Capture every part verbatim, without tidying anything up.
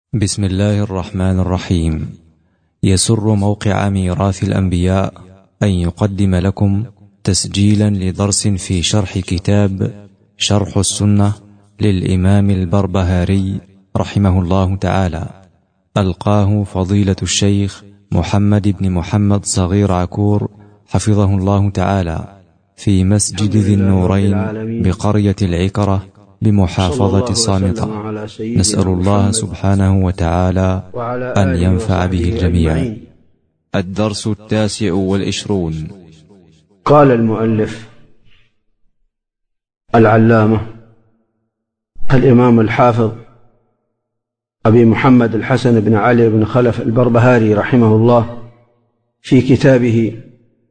بسم الله الرحمن الرحيم. يسر موقع ميراث الأنبياء أن يقدم لكم تسجيلا لدرس في شرح كتاب شرح السنة للإمام البربهاري رحمه الله تعالى، ألقاه فضيلة الشيخ محمد بن محمد صغير عكور حفظه الله تعالى في مسجد ذي النورين بقرية العكرة بمحافظة الصامتة. نسأل الله سبحانه وتعالى أن ينفع به الجميع. الدرس التاسع والعشرون. قال المؤلف العلامة الإمام الحافظ أبي محمد الحسن بن علي بن خلف البربهاري رحمه الله في كتابه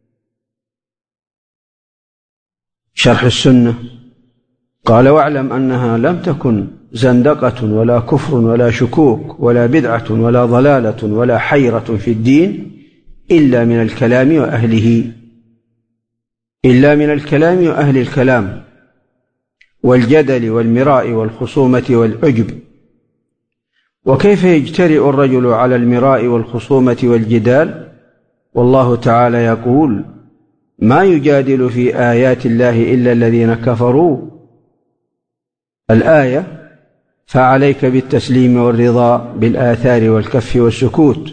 شرح السنة قال: واعلم أنها لم تكن زندقة ولا كفر ولا شكوك ولا بدعة ولا ضلالة ولا حيرة في الدين إلا من الكلام وأهله إلا من الكلام وأهل الكلام والجدل والمراء والخصومة والعجب. وكيف يجترئ الرجل على المراء والخصومة والجدال والله تعالى يقول: ما يجادل في آيات الله إلا الذين كفروا الآية. فعليك بالتسليم والرضا بالآثار والكف والسكوت.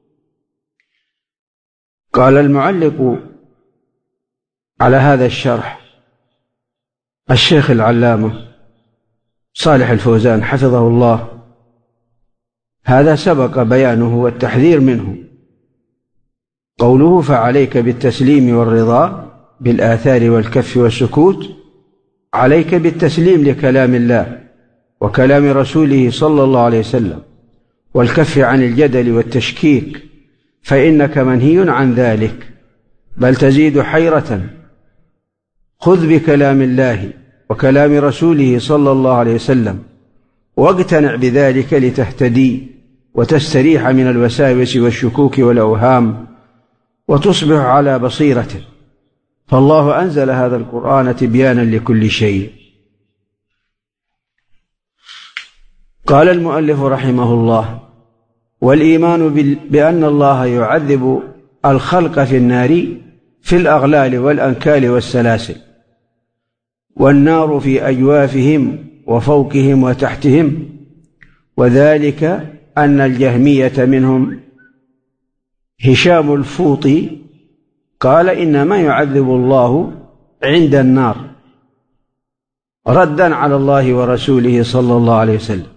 قال المعلق على هذا الشرح الشيخ العلامة صالح الفوزان حفظه الله: هذا سبق بيانه والتحذير منه. قوله فعليك بالتسليم والرضا بالآثار والكف والسكوت، عليك بالتسليم لكلام الله وكلام رسوله صلى الله عليه وسلم، والكف عن الجدل والتشكيك، فإنك منهي عن ذلك، بل تزيد حيرة. خذ بكلام الله وكلام رسوله صلى الله عليه وسلم واقتنع بذلك لتهتدي وتستريح من الوساوس والشكوك والأوهام وتصبح على بصيرة، فالله أنزل هذا القرآن تبيانا لكل شيء. قال المؤلف رحمه الله: والإيمان بأن الله يعذب الخلق في النار في الأغلال والأنكال والسلاسل، والنار في أجوافهم وفوقهم وتحتهم، وذلك أن الجهمية منهم هشام الفوطي قال: إنما يعذب الله عند النار، ردا على الله ورسوله صلى الله عليه وسلم.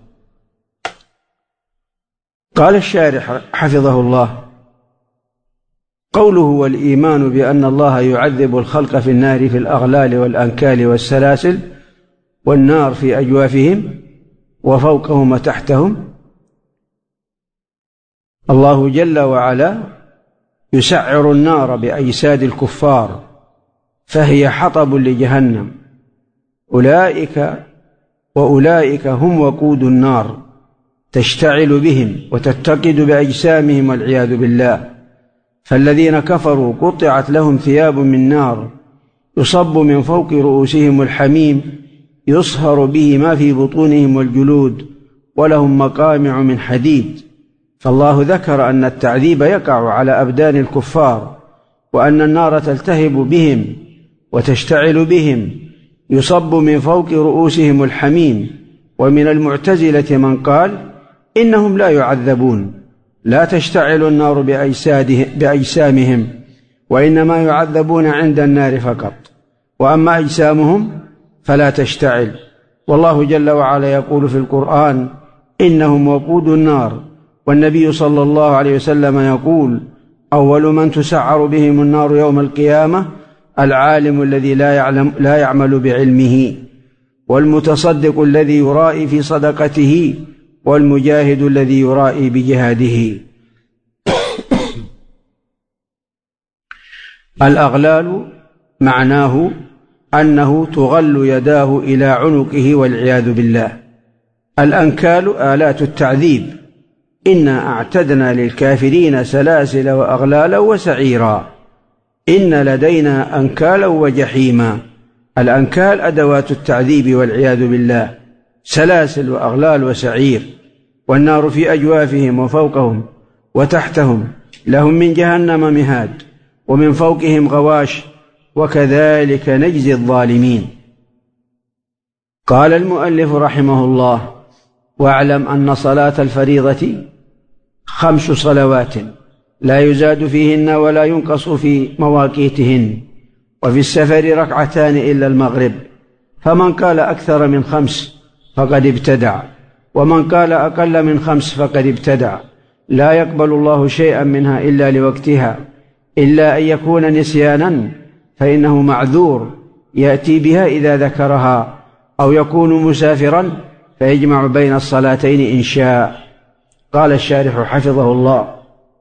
قال الشارح حفظه الله: قوله والإيمان بأن الله يعذب الخلق في النار في الأغلال والأنكال والسلاسل، والنار في أجوافهم وفوقهم وتحتهم، الله جل وعلا يسعر النار بأجساد الكفار، فهي حطب لجهنم، أولئك وأولئك هم وقود النار، تشتعل بهم وتتقد بأجسامهم والعياذ بالله. فالذين كفروا قطعت لهم ثياب من نار يصب من فوق رؤوسهم الحميم يصهر به ما في بطونهم والجلود، ولهم مقامع من حديد. فالله ذكر أن التعذيب يقع على أبدان الكفار، وأن النار تلتهب بهم وتشتعل بهم، يصب من فوق رؤوسهم الحميم. ومن المعتزلة من قال إنهم لا يعذبون، لا تشتعل النار بأجسامهم، وإنما يعذبون عند النار فقط، وأما أجسامهم فلا تشتعل. والله جل وعلا يقول في القرآن: إنهم وقود النار. والنبي صلى الله عليه وسلم يقول: أول من تسعر بهم النار يوم القيامة العالم الذي لا يعلم لا يعمل بعلمه، والمتصدق الذي يرائي في صدقته، والمجاهد الذي يرائي بجهاده. الأغلال معناه أنه تغل يداه إلى عنقه والعياذ بالله. الأنكال آلات التعذيب: إنا أعتدنا للكافرين سلاسل وأغلالا وسعيرا، إن لدينا أنكالا وجحيما. الأنكال أدوات التعذيب والعياذ بالله، سلاسل وأغلال وسعير. والنار في أجوافهم وفوقهم وتحتهم، لهم من جهنم مهاد ومن فوقهم غواش، وكذلك نجزي الظالمين. قال المؤلف رحمه الله: واعلم أن صلاة الفريضة خمس صلوات لا يزاد فيهن ولا ينقص في مواقيتهن، وفي السفر ركعتان إلا المغرب، فمن قال أكثر من خمس فقد ابتدع، ومن قال أقل من خمس فقد ابتدع. لا يقبل الله شيئا منها إلا لوقتها، إلا أن يكون نسيانا فإنه معذور يأتي بها إذا ذكرها، أو يكون مسافرا فيجمع بين الصلاتين إن شاء. قال الشارح حفظه الله: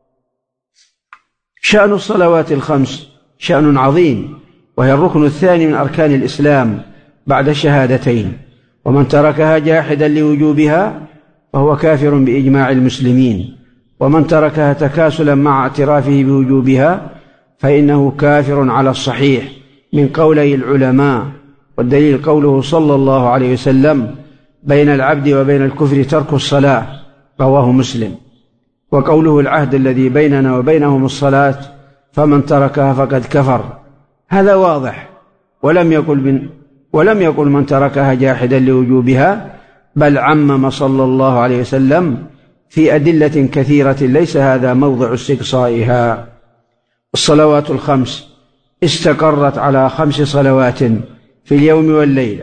شأن الصلوات الخمس شأن عظيم، وهي الركن الثاني من أركان الإسلام بعد الشهادتين، ومن تركها جاحدا لوجوبها فهو كافر بإجماع المسلمين، ومن تركها تكاسلا مع اعترافه بوجوبها فإنه كافر على الصحيح من قولي العلماء، والدليل قوله صلى الله عليه وسلم: بين العبد وبين الكفر ترك الصلاة، رواه مسلم. وقوله: العهد الذي بيننا وبينهم الصلاة، فمن تركها فقد كفر، هذا واضح. ولم يقل من ولم يقل من تركها جاحدا لوجوبها، بل عمم صلى الله عليه وسلم في أدلة كثيرة ليس هذا موضع استقصائها. الصلوات الخمس استقرت على خمس صلوات في اليوم والليلة.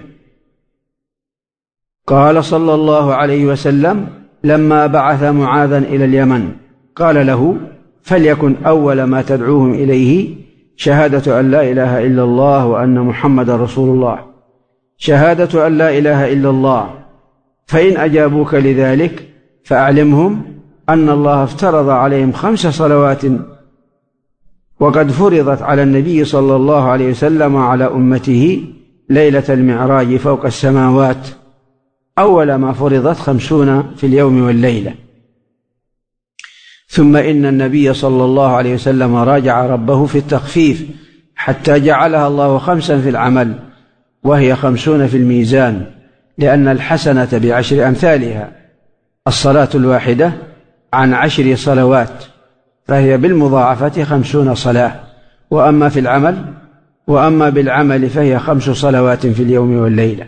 قال صلى الله عليه وسلم لما بعث معاذا إلى اليمن قال له: فليكن أول ما تدعوهم إليه شهادة أن لا إله إلا الله وأن محمد رسول الله، شهادة أن لا إله إلا الله، فإن أجابوك لذلك فأعلمهم أن الله افترض عليهم خمس صلوات وقد فرضت على النبي صلى الله عليه وسلم وعلى أمته ليلة المعراج فوق السماوات، أول ما فرضت خمسون في اليوم والليلة. ثم إن النبي صلى الله عليه وسلم راجع ربه في التخفيف حتى جعلها الله خمسا في العمل، وهي خمسون في الميزان، لأن الحسنة بعشر أمثالها، الصلاة الواحدة عن عشر صلوات، فهي بالمضاعفة خمسون صلاة. وأما في العمل وأما بالعمل فهي خمس صلوات في اليوم والليلة.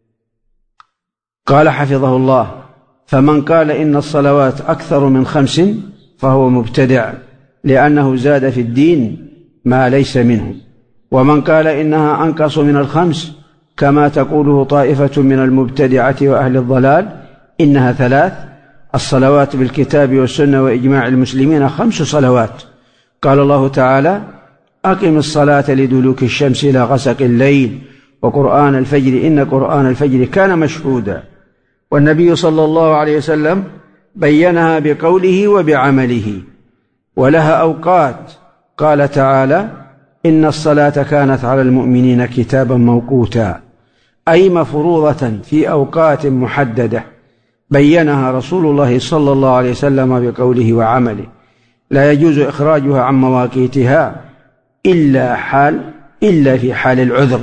قال حفظه الله: فمن قال إن الصلوات أكثر من خمس فهو مبتدع، لأنه زاد في الدين ما ليس منه. ومن قال إنها أنقص من الخمس كما تقوله طائفة من المبتدعة وأهل الضلال إنها ثلاث: الصلوات بالكتاب والسنة وإجماع المسلمين خمس صلوات. قال الله تعالى: أقم الصلاة لدلوك الشمس إلى غسق الليل وقرآن الفجر إن قرآن الفجر كان مشهودا. والنبي صلى الله عليه وسلم بينها بقوله وبعمله، ولها أوقات. قال تعالى: إن الصلاة كانت على المؤمنين كتابا موقوتا، أي مفروضة في أوقات محددة بينها رسول الله صلى الله عليه وسلم بقوله وعمله، لا يجوز إخراجها عن مواقيتها إلا حال إلا في حال العذر.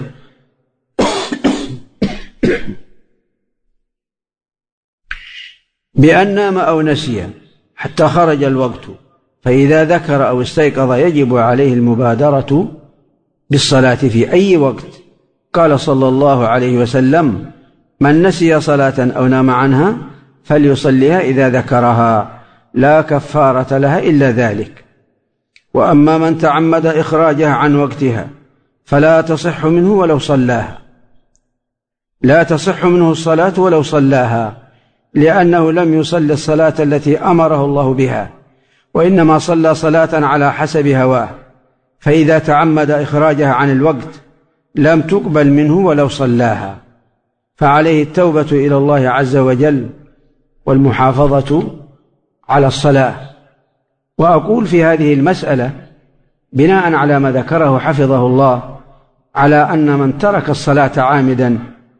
بأن نام أو نسي حتى خرج الوقت، فإذا ذكر أو استيقظ يجب عليه المبادرة بالصلاة في أي وقت. قال صلى الله عليه وسلم: من نسي صلاة أو نام عنها فليصليها إذا ذكرها، لا كفارة لها إلا ذلك. وأما من تعمد إخراجها عن وقتها فلا تصح منه ولو صلاها، لا تصح منه الصلاة ولو صلاها، لأنه لم يصل الصلاة التي أمره الله بها، وإنما صلى صلاة على حسب هواه، فإذا تعمد إخراجها عن الوقت لم تقبل منه ولو صلاها، فعليه التوبة إلى الله عز وجل والمحافظة على الصلاة. وأقول في هذه المسألة بناء على ما ذكره حفظه الله على أن من ترك الصلاة عامدا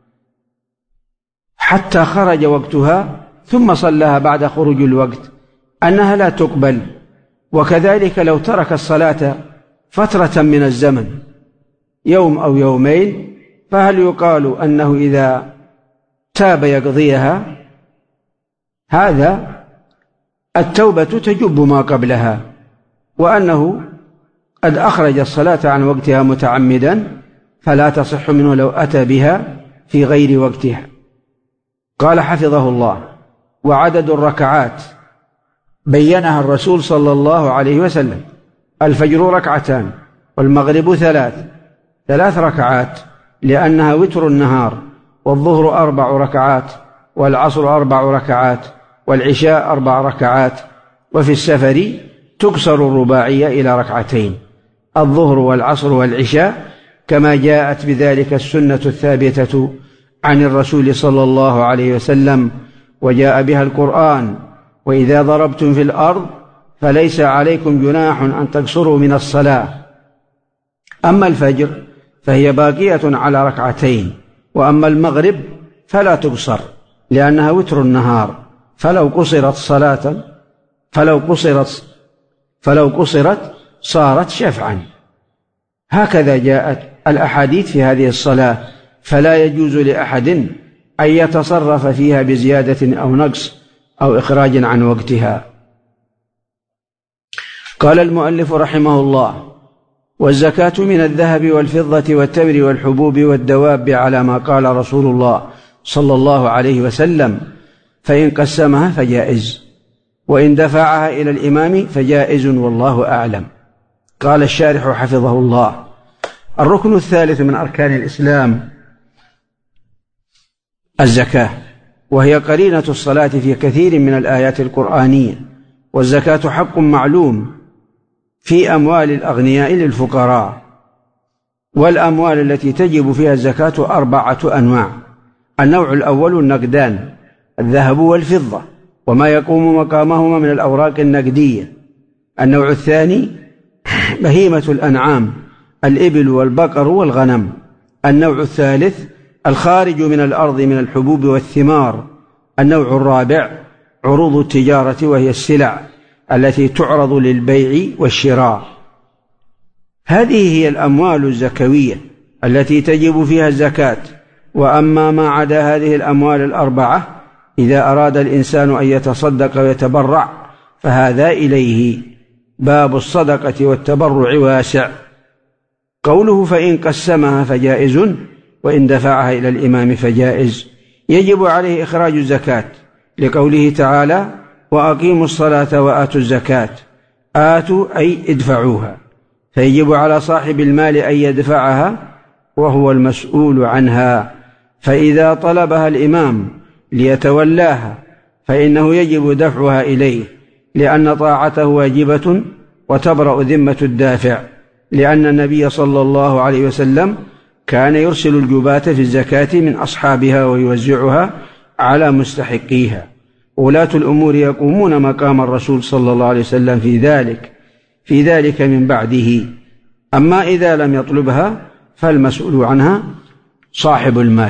حتى خرج وقتها ثم صلاها بعد خروج الوقت أنها لا تقبل. وكذلك لو ترك الصلاة فترة من الزمن يوم أو يومين، فهل يقال أنه إذا تاب يقضيها؟ هذا التوبة تجب ما قبلها، وأنه قد أخرج الصلاة عن وقتها متعمدا فلا تصح منه لو أتى بها في غير وقتها. قال حفظه الله: وعدد الركعات بينها الرسول صلى الله عليه وسلم: الفجر ركعتان، والمغرب ثلاث ثلاث ركعات لأنها وتر النهار، والظهر أربع ركعات، والعصر أربع ركعات، والعشاء أربع ركعات. وفي السفر تكسر الرباعية إلى ركعتين، الظهر والعصر والعشاء، كما جاءت بذلك السنة الثابتة عن الرسول صلى الله عليه وسلم، وجاء بها القرآن: وإذا ضربتم في الأرض فليس عليكم جناح أن تقصروا من الصلاة. أما الفجر فهي باقية على ركعتين، وأما المغرب فلا تقصر لأنها وتر النهار، فلو قصرت صلاة فلو قصرت فلو قصرت صارت شفعا. هكذا جاءت الأحاديث في هذه الصلاة، فلا يجوز لأحد أن يتصرف فيها بزيادة أو نقص أو إخراج عن وقتها. قال المؤلف رحمه الله: والزكاة من الذهب والفضة والتمر والحبوب والدواب على ما قال رسول الله صلى الله عليه وسلم، فإن قسمها فجائز، وإن دفعها إلى الإمام فجائز، والله أعلم. قال الشارح حفظه الله: الركن الثالث من أركان الإسلام الزكاة، وهي قرينة الصلاة في كثير من الآيات القرآنية. والزكاة حق معلوم في أموال الأغنياء للفقراء. والأموال التي تجب فيها الزكاة أربعة أنواع: النوع الأول النقدان، الذهب والفضة وما يقوم مقامهما من الأوراق النقدية. النوع الثاني بهيمة الأنعام، الإبل والبقر والغنم. النوع الثالث الخارج من الأرض من الحبوب والثمار. النوع الرابع عروض التجارة، وهي السلع التي تعرض للبيع والشراء. هذه هي الأموال الزكوية التي تجب فيها الزكاة. وأما ما عدا هذه الأموال الأربعة، إذا أراد الإنسان أن يتصدق ويتبرع فهذا إليه. باب الصدقة والتبرع واسع. قوله فإن قسمها فجائز، وإن دفعها إلى الإمام فجائز. يجب عليه إخراج الزكاة لقوله تعالى: وأقيموا الصلاة وآتوا الزكاة. آتوا أي ادفعوها، فيجب على صاحب المال أن يدفعها وهو المسؤول عنها. فإذا طلبها الإمام ليتولاها فإنه يجب دفعها إليه، لأن طاعته واجبة وتبرأ ذمة الدافع، لأن النبي صلى الله عليه وسلم كان يرسل الجباة في الزكاة من أصحابها ويوزعها على مستحقيها. ولاة الأمور يقومون مقام الرسول صلى الله عليه وسلم في ذلك في ذلك من بعده. أما إذا لم يطلبها فالمسؤول عنها صاحب المال.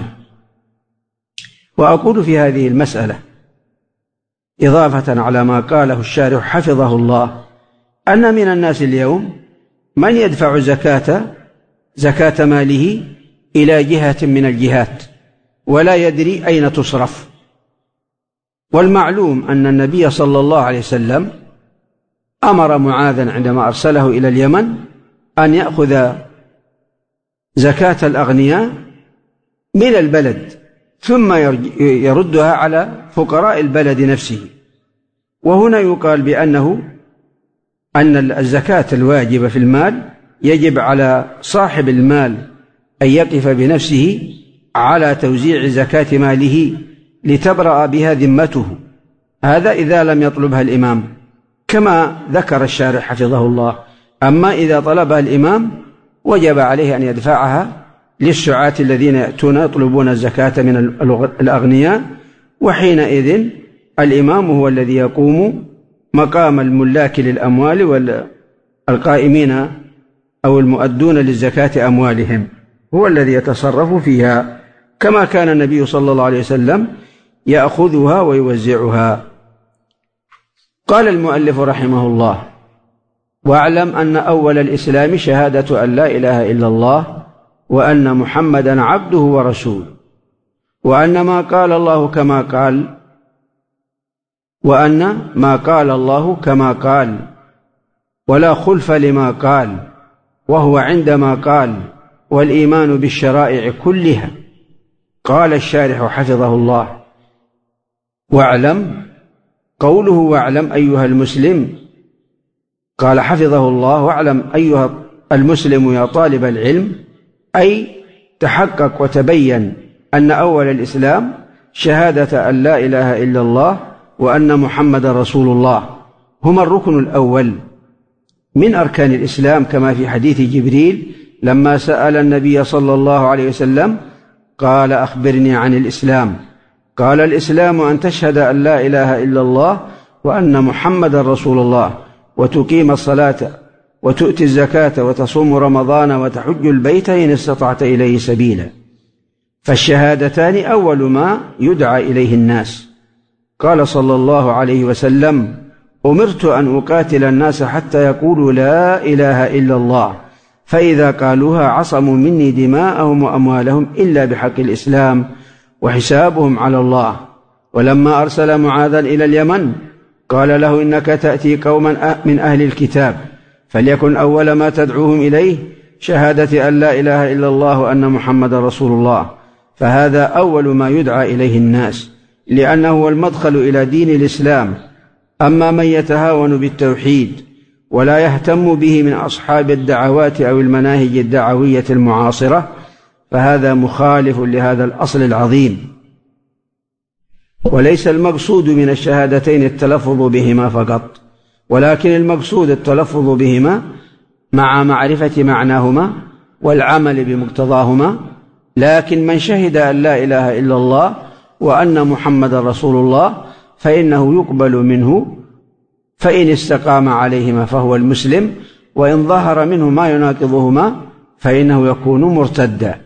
وأقول في هذه المسألة إضافة على ما قاله الشارح حفظه الله، أن من الناس اليوم من يدفع زكاة زكاة ماله إلى جهة من الجهات ولا يدري أين تصرف. والمعلوم أن النبي صلى الله عليه وسلم أمر معاذا عندما أرسله إلى اليمن أن يأخذ زكاة الأغنياء من البلد ثم يردها على فقراء البلد نفسه. وهنا يقال بأنه أن الزكاة الواجبة في المال يجب على صاحب المال أن يقف بنفسه على توزيع زكاة ماله لتبرأ بها ذمته. هذا إذا لم يطلبها الإمام كما ذكر الشارح حفظه الله. أما إذا طلبها الإمام وجب عليه أن يدفعها للسعاة الذين يأتون يطلبون الزكاة من الأغنياء، وحينئذ الإمام هو الذي يقوم مقام الملاك للأموال والقائمين أو المؤدون للزكاة أموالهم، هو الذي يتصرف فيها، كما كان النبي صلى الله عليه وسلم يأخذها ويوزعها. قال المؤلف رحمه الله: واعلم أن أول الإسلام شهادة أن لا إله إلا الله وأن محمدا عبده ورسوله، وأن ما قال الله كما قال وأن ما قال الله كما قال ولا خلف لما قال، وهو عندما قال والإيمان بالشرائع كلها. قال الشارح حفظه الله: واعلم، قوله واعلم أيها المسلم، قال حفظه الله: واعلم أيها المسلم يا طالب العلم، أي تحقق وتبين أن أول الإسلام شهادة أن لا إله إلا الله وأن محمد رسول الله هما الركن الأول من أركان الإسلام، كما في حديث جبريل لما سأل النبي صلى الله عليه وسلم قال: أخبرني عن الإسلام. قال: الإسلام أن تشهد أن لا إله إلا الله وأن محمد رسول الله، وتقيم الصلاة وتؤتي الزكاة وتصوم رمضان وتحج البيت إن استطعت إليه سبيلا. فالشهادتان أول ما يدعى إليه الناس. قال صلى الله عليه وسلم: أمرت أن أقاتل الناس حتى يقولوا لا إله إلا الله، فإذا قالوها عصموا مني دماءهم وأموالهم إلا بحق الإسلام وحسابهم على الله. ولما أرسل معاذا إلى اليمن قال له: إنك تأتي قوما من أهل الكتاب، فليكن أول ما تدعوهم إليه شهادة أن لا إله إلا الله وأن محمد رسول الله. فهذا أول ما يدعى إليه الناس، لأنه هو المدخل إلى دين الإسلام. أما من يتهاون بالتوحيد ولا يهتم به من أصحاب الدعوات أو المناهج الدعوية المعاصرة فهذا مخالف لهذا الأصل العظيم. وليس المقصود من الشهادتين التلفظ بهما فقط، ولكن المقصود التلفظ بهما مع معرفة معناهما والعمل بمقتضاهما. لكن من شهد أن لا إله إلا الله وأن محمد رسول الله فإنه يقبل منه، فإن استقام عليهما فهو المسلم، وإن ظهر منه ما يناقضهما فإنه يكون مرتدا.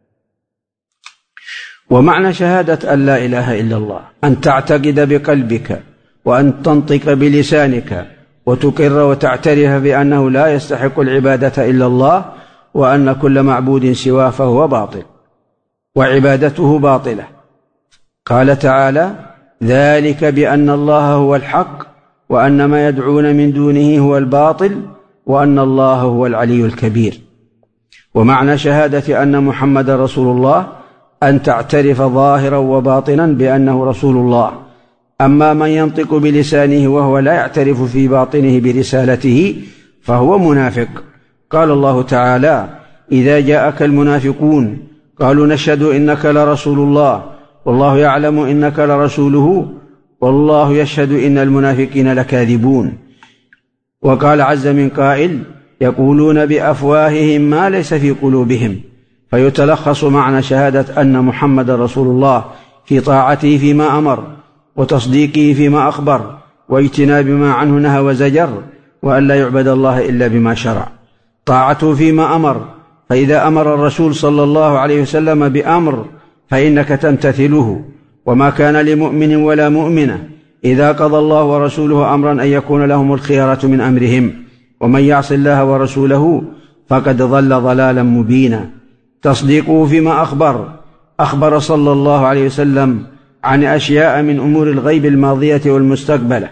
ومعنى شهادة أن لا إله إلا الله أن تعتقد بقلبك وأن تنطق بلسانك وتقر وتعترف بأنه لا يستحق العبادة إلا الله، وأن كل معبود سواه فهو باطل وعبادته باطلة. قال تعالى: ذلك بأن الله هو الحق وأن ما يدعون من دونه هو الباطل وأن الله هو العلي الكبير. ومعنى شهادة أن محمد رسول الله أن تعترف ظاهرا وباطنا بأنه رسول الله. أما من ينطق بلسانه وهو لا يعترف في باطنه برسالته فهو منافق. قال الله تعالى: إذا جاءك المنافقون قالوا نشهد إنك لرسول الله والله يعلم إنك لرسوله والله يشهد إن المنافقين لكاذبون. وقال عز من قائل: يقولون بأفواههم ما ليس في قلوبهم. فيتلخص معنى شهادة أن محمد رسول الله في طاعته فيما أمر وتصديقه فيما أخبر واجتناب ما عنه نهى وزجر، وأن لا يعبد الله إلا بما شرع. طاعته فيما أمر، فإذا أمر الرسول صلى الله عليه وسلم بأمر فإنك تمتثله. وما كان لمؤمن ولا مؤمنة إذا قضى الله ورسوله أمرا أن يكون لهم الخيرة من أمرهم، ومن يعص الله ورسوله فقد ضل ضلالا مبينا. تصديقه فيما أخبر، أخبر صلى الله عليه وسلم عن أشياء من أمور الغيب الماضية والمستقبلة،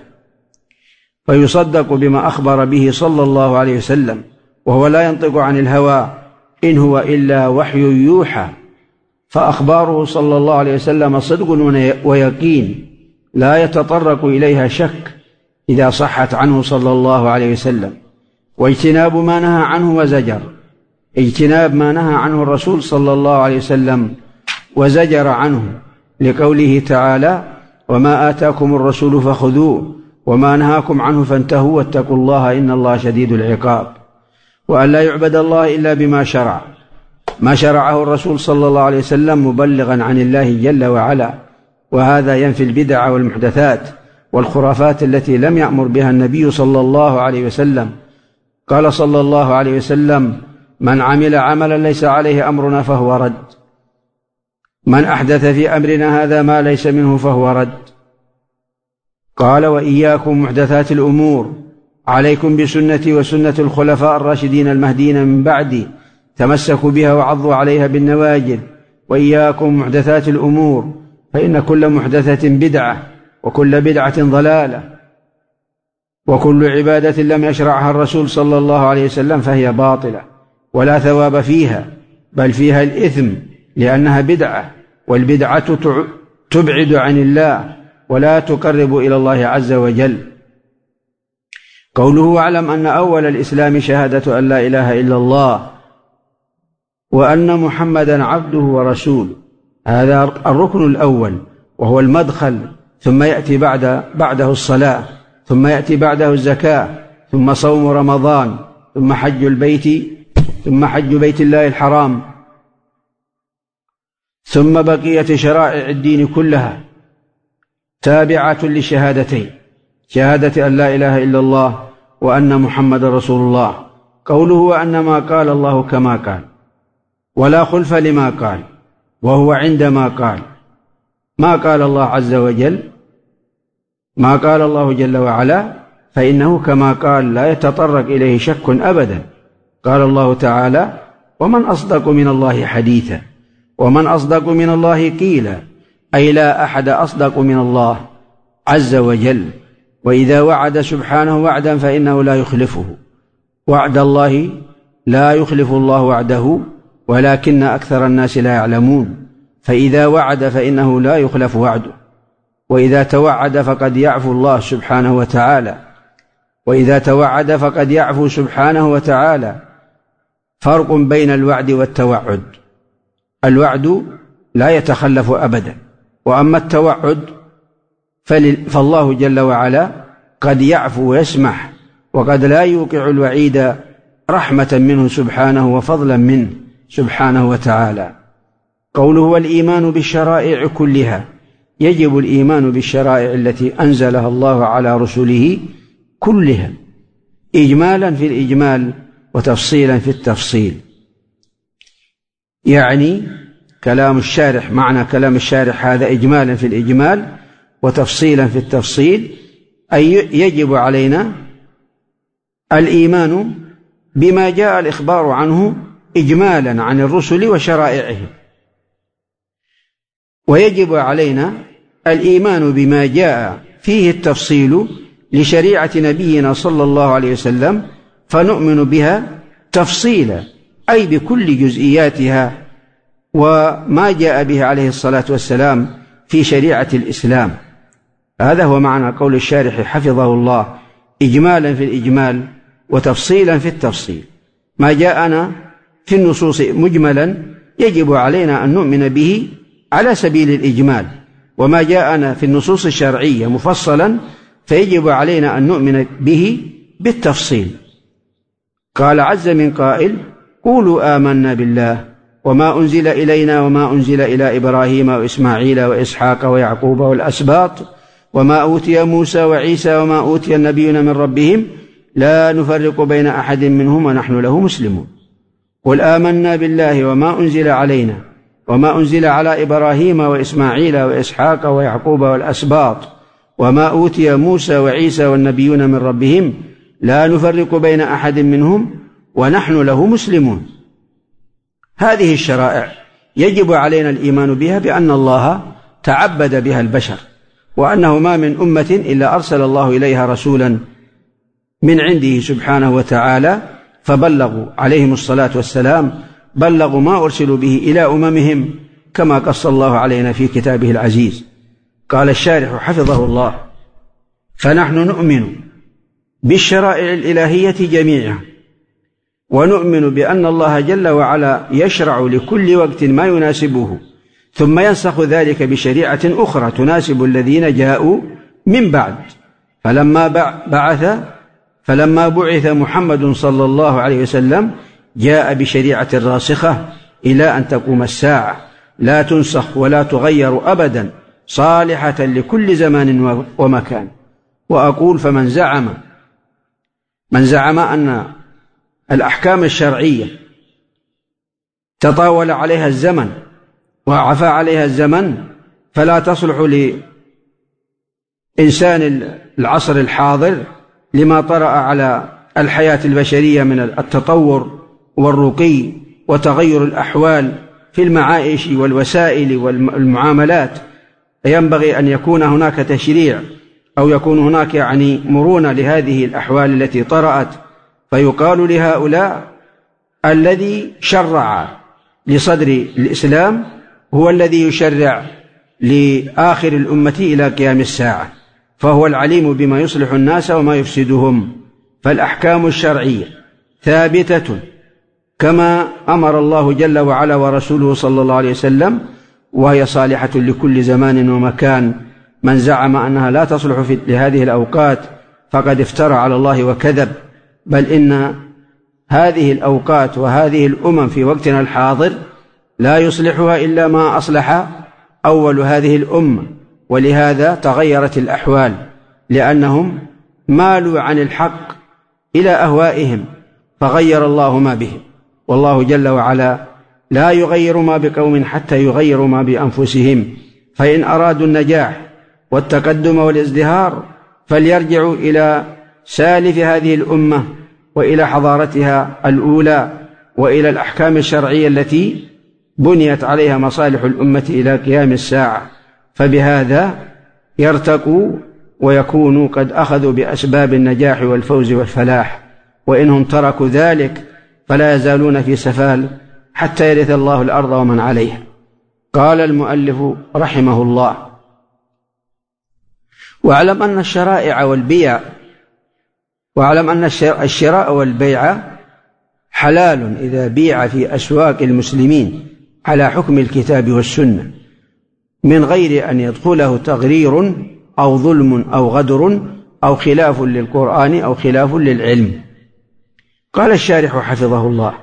فيصدق بما أخبر به صلى الله عليه وسلم، وهو لا ينطق عن الهوى إن هو إلا وحي يوحى. فأخباره صلى الله عليه وسلم صدق ويقين لا يتطرق إليها شك إذا صحت عنه صلى الله عليه وسلم. واجتناب ما نهى عنه وزجر، اجتناب ما نهى عنه الرسول صلى الله عليه وسلم وزجر عنه، لقوله تعالى: وما آتاكم الرسول فخذوه وما نهاكم عنه فانتهوا واتقوا الله إن الله شديد العقاب. وأن لا يعبد الله إلا بما شرع، ما شرعه الرسول صلى الله عليه وسلم مبلغا عن الله جل وعلا، وهذا ينفي البدع والمحدثات والخرافات التي لم يأمر بها النبي صلى الله عليه وسلم. قال صلى الله عليه وسلم: من عمل عملا ليس عليه أمرنا فهو رد، من أحدث في أمرنا هذا ما ليس منه فهو رد. قال: وإياكم محدثات الأمور، عليكم بسنتي وسنة الخلفاء الراشدين المهديين من بعدي، تمسكوا بها وعضوا عليها بالنواجذ. وإياكم محدثات الأمور، فإن كل محدثة بدعة وكل بدعة ضلالة، وكل عبادة لم يشرعها الرسول صلى الله عليه وسلم فهي باطلة ولا ثواب فيها، بل فيها الإثم لأنها بدعة، والبدعة تبعد عن الله ولا تقرب إلى الله عز وجل. قوله واعلم أن أول الإسلام شهادة أن لا إله إلا الله وأن محمدا عبده ورسوله، هذا الركن الأول وهو المدخل، ثم يأتي بعد بعده الصلاة، ثم يأتي بعده الزكاة، ثم صوم رمضان، ثم حج البيت ثم حج بيت الله الحرام، ثم بقية شرائع الدين كلها تابعة للشهادتين، شهادة أن لا إله إلا الله وأن محمد رسول الله. قوله وأن ما قال الله كما قال، ولا خلف لما قال، وهو عندما قال. ما قال الله عز وجل، ما قال الله جل وعلا فإنه كما قال لا يتطرق إليه شك أبدا. قال الله تعالى ومن أصدق من الله حديثا، ومن أصدق من الله قيلا، أي لا أحد أصدق من الله عز وجل. وإذا وعد سبحانه وعدا فإنه لا يخلفه، وعد الله لا يخلف الله وعده، ولكن أكثر الناس لا يعلمون. فإذا وعد فإنه لا يخلف وعده، وإذا توعد فقد يعفو الله سبحانه وتعالى، وإذا توعد فقد يعفو سبحانه وتعالى. فرق بين الوعد والتوعد، الوعد لا يتخلف أبدا، وأما التوعد فالله جل وعلا قد يعفو ويسمح، وقد لا يوقع الوعيد رحمة منه سبحانه وفضلا منه سبحانه وتعالى. قوله والإيمان بالشرائع كلها، يجب الإيمان بالشرائع التي أنزلها الله على رسله كلها، إجمالا في الإجمال وتفصيلا في التفصيل. يعني كلام الشارح، معنى كلام الشارح هذا إجمالا في الإجمال وتفصيلا في التفصيل، أي يجب علينا الإيمان بما جاء الإخبار عنه إجمالا عن الرسل وشرائعهم، ويجب علينا الإيمان بما جاء فيه التفصيل لشريعة نبينا صلى الله عليه وسلم، فنؤمن بها تفصيلا، أي بكل جزئياتها وما جاء به عليه الصلاة والسلام في شريعة الإسلام. هذا هو معنى قول الشارح حفظه الله، إجمالا في الإجمال وتفصيلا في التفصيل. ما جاءنا في النصوص مجملا يجب علينا أن نؤمن به على سبيل الإجمال، وما جاءنا في النصوص الشرعية مفصلا فيجب علينا أن نؤمن به بالتفصيل. قال عز من قائل قولوا آمنا بالله وما أنزل إلينا وما أنزل إلى إبراهيم وإسماعيل وإسحاق ويعقوب والأسباط وما أوتي موسى وعيسى وما أوتي النبيون من ربهم لا نفرق بين أحد منهم ونحن له مسلمون. قل آمنا بالله وما أنزل علينا وما أنزل على إبراهيم وإسماعيل وإسحاق ويعقوب والأسباط وما أوتي موسى وعيسى والنبيون من ربهم لا نفرق بين أحد منهم ونحن له مسلمون. هذه الشرائع يجب علينا الإيمان بها بأن الله تعبد بها البشر، وأنه ما من أمة إلا أرسل الله إليها رسولا من عنده سبحانه وتعالى فبلغوا عليهم الصلاة والسلام، بلغوا ما أرسلوا به إلى أممهم كما قص الله علينا في كتابه العزيز. قال الشارح حفظه الله فنحن نؤمن بالشرائع الإلهية جميعا، ونؤمن بأن الله جل وعلا يشرع لكل وقت ما يناسبه، ثم ينسخ ذلك بشريعة أخرى تناسب الذين جاءوا من بعد. فلما بعث فلما بعث محمد صلى الله عليه وسلم جاء بشريعة راسخة إلى أن تقوم الساعة، لا تنسخ ولا تغير أبدا، صالحة لكل زمان ومكان. وأقول فمن زعم من زعم أن الأحكام الشرعية تطاول عليها الزمن وعفى عليها الزمن فلا تصلح لإنسان العصر الحاضر لما طرأ على الحياة البشرية من التطور والرقي وتغير الأحوال في المعائش والوسائل والمعاملات، ينبغي أن يكون هناك تشريع أو يكون هناك يعني مرونة لهذه الأحوال التي طرأت، فيقال لهؤلاء الذي شرع لصدر الإسلام هو الذي يشرع لآخر الأمة إلى قيام الساعة، فهو العليم بما يصلح الناس وما يفسدهم. فالأحكام الشرعية ثابتة كما أمر الله جل وعلا ورسوله صلى الله عليه وسلم، وهي صالحة لكل زمان ومكان. من زعم أنها لا تصلح في لهذه الأوقات فقد افترى على الله وكذب، بل إن هذه الأوقات وهذه الأمم في وقتنا الحاضر لا يصلحها إلا ما أصلح أول هذه الأمة، ولهذا تغيرت الأحوال لأنهم مالوا عن الحق إلى أهوائهم فغير الله ما بهم. والله جل وعلا لا يغير ما بقوم حتى يغيروا ما بأنفسهم، فإن أرادوا النجاح والتقدم والازدهار فليرجعوا إلى سالف هذه الأمة وإلى حضارتها الأولى وإلى الأحكام الشرعية التي بنيت عليها مصالح الأمة إلى قيام الساعة، فبهذا يرتقوا ويكونوا قد أخذوا بأسباب النجاح والفوز والفلاح. وإنهم تركوا ذلك فلا يزالون في سفال حتى يرث الله الأرض ومن عليها. قال المؤلف رحمه الله: واعلم أن الشرائع والبيع واعلم أن الشراء والبيع حلال إذا بيع في أسواق المسلمين على حكم الكتاب والسنة من غير أن يدخله تغرير أو ظلم أو غدر أو خلاف للقرآن أو خلاف للعلم. قال الشارح حفظه الله: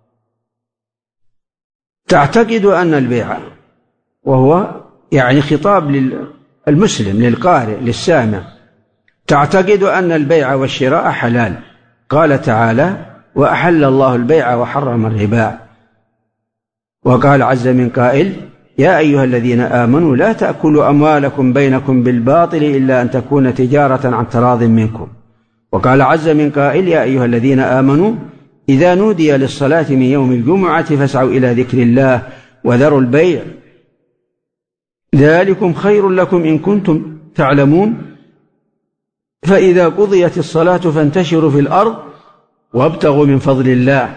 تعتقد أن البيع، وهو يعني خطاب للمسلم للقارئ للسامع، تعتقد أن البيع والشراء حلال. قال تعالى: وأحل الله البيع وحرم الربا. وقال عز من قائل: يا أيها الذين آمنوا لا تأكلوا أموالكم بينكم بالباطل إلا أن تكون تجارة عن تراض منكم. وقال عز من قائل: يا أيها الذين آمنوا إذا نودي للصلاة من يوم الجمعة فاسعوا إلى ذكر الله وذروا البيع ذلكم خير لكم إن كنتم تعلمون. فإذا قضيت الصلاة فانتشروا في الأرض وابتغوا من فضل الله،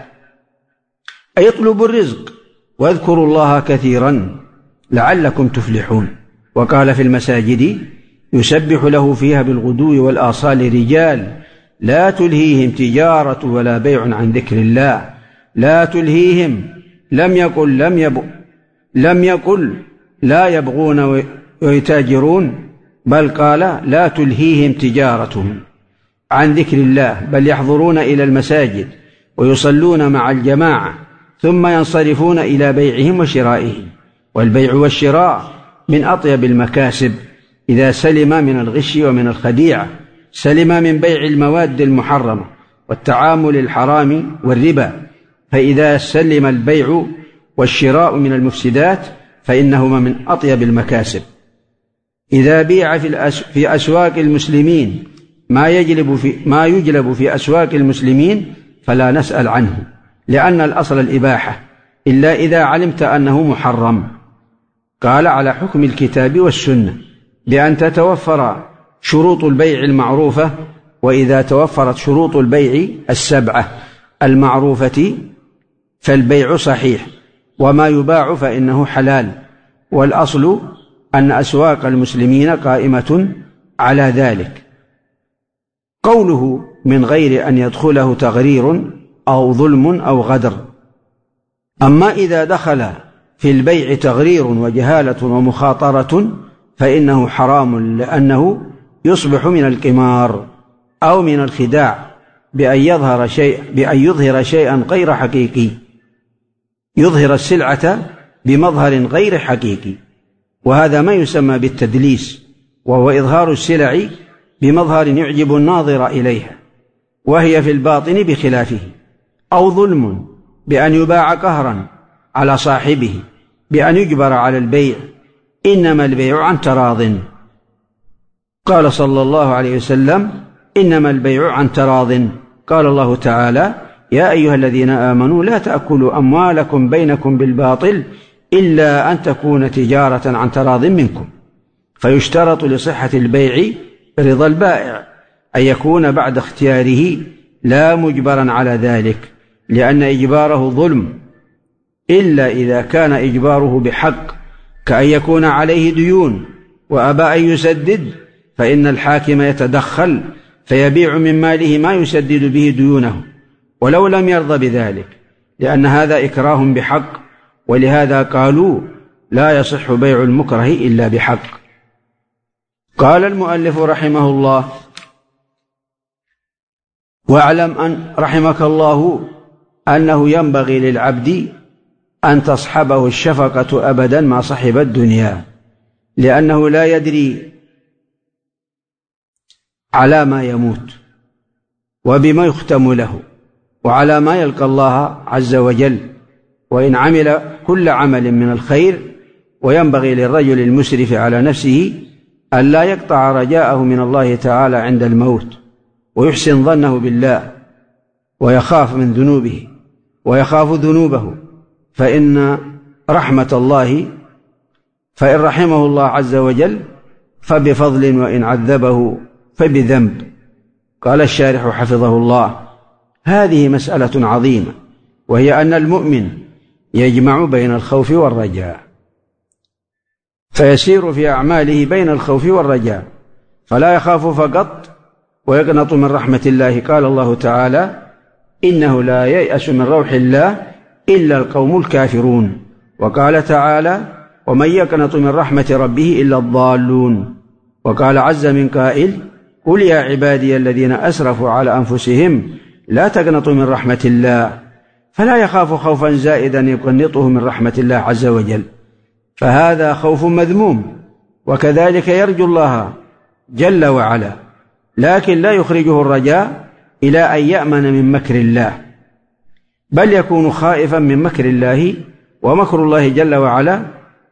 أي اطلبوا الرزق واذكروا الله كثيرا لعلكم تفلحون. وقال في المساجد: يسبح له فيها بالغدو والآصال رجال لا تلهيهم تجارة ولا بيع عن ذكر الله. لا تلهيهم لم يقل لم يب لم يقل لا يبغون ويتاجرون، بل قال لا تلهيهم تجارتهم عن ذكر الله، بل يحضرون إلى المساجد ويصلون مع الجماعة ثم ينصرفون إلى بيعهم وشرائهم. والبيع والشراء من أطيب المكاسب إذا سلم من الغش ومن الخديعة، سلم من بيع المواد المحرمة والتعامل الحرام والربا. فإذا سلم البيع والشراء من المفسدات فإنهما من أطيب المكاسب. إذا بيع في أسواق المسلمين ما يجلب في ما يجلب في أسواق المسلمين فلا نسأل عنه، لأن الأصل الإباحة إلا إذا علمت أنه محرم. قال: على حكم الكتاب والسنة، بأن تتوفر شروط البيع المعروفة. وإذا توفرت شروط البيع السبعة المعروفة فالبيع صحيح، وما يباع فإنه حلال. والأصل أن أسواق المسلمين قائمة على ذلك. قوله من غير أن يدخله تغرير أو ظلم أو غدر. أما إذا دخل في البيع تغرير وجهالة ومخاطرة فإنه حرام، لأنه يصبح من القمار أو من الخداع بأن يظهر شيء بأن يظهر شيئا غير حقيقي، يظهر السلعة بمظهر غير حقيقي، وهذا ما يسمى بالتدليس، وهو إظهار السلع بمظهر يعجب الناظر إليها وهي في الباطن بخلافه. أو ظلم بأن يباع قهرا على صاحبه بأن يجبر على البيع. إنما البيع عن تراض. قال صلى الله عليه وسلم: إنما البيع عن تراض. قال الله تعالى: يا أيها الذين آمنوا لا تأكلوا أموالكم بينكم بالباطل إلا أن تكون تجارة عن تراض منكم. فيشترط لصحة البيع رضا البائع أن يكون بعد اختياره لا مجبرا على ذلك، لأن إجباره ظلم، إلا إذا كان إجباره بحق، كأن يكون عليه ديون وأبى أن يسدد، فإن الحاكم يتدخل فيبيع من ماله ما يسدد به ديونه ولو لم يرضى بذلك، لأن هذا إكراه بحق، ولهذا قالوا لا يصح بيع المكره إلا بحق. قال المؤلف رحمه الله: واعلم أن رحمك الله أنه ينبغي للعبد أن تصحبه الشفقة أبدا ما صحب الدنيا، لأنه لا يدري على ما يموت وبما يختم له وعلى ما يلقى الله عز وجل، وإن عمل كل عمل من الخير. وينبغي للرجل المسرف على نفسه أن لا يقطع رجاءه من الله تعالى عند الموت، ويحسن ظنه بالله، ويخاف من ذنوبه ويخاف ذنوبه، فإن رحمة الله فإن رحمه الله عز وجل فبفضل، وإن عذبه فبذنب. قال الشارح حفظه الله: هذه مسألة عظيمة، وهي أن المؤمن يجمع بين الخوف والرجاء، فيسير في أعماله بين الخوف والرجاء، فلا يخاف فقط ويقنط من رحمة الله. قال الله تعالى: إنه لا ييأس من روح الله إلا القوم الكافرون. وقال تعالى: ومن يقنط من رحمة ربه إلا الضالون. وقال عز من قائل: قل يا عبادي الذين أسرفوا على أنفسهم لا تقنطوا من رحمة الله، فلا يخاف خوفا زائدا يقنطه من رحمة الله عز وجل، فهذا خوف مذموم. وكذلك يرجو الله جل وعلا، لكن لا يخرجه الرجاء إلى أن يأمن من مكر الله، بل يكون خائفا من مكر الله، ومكر الله جل وعلا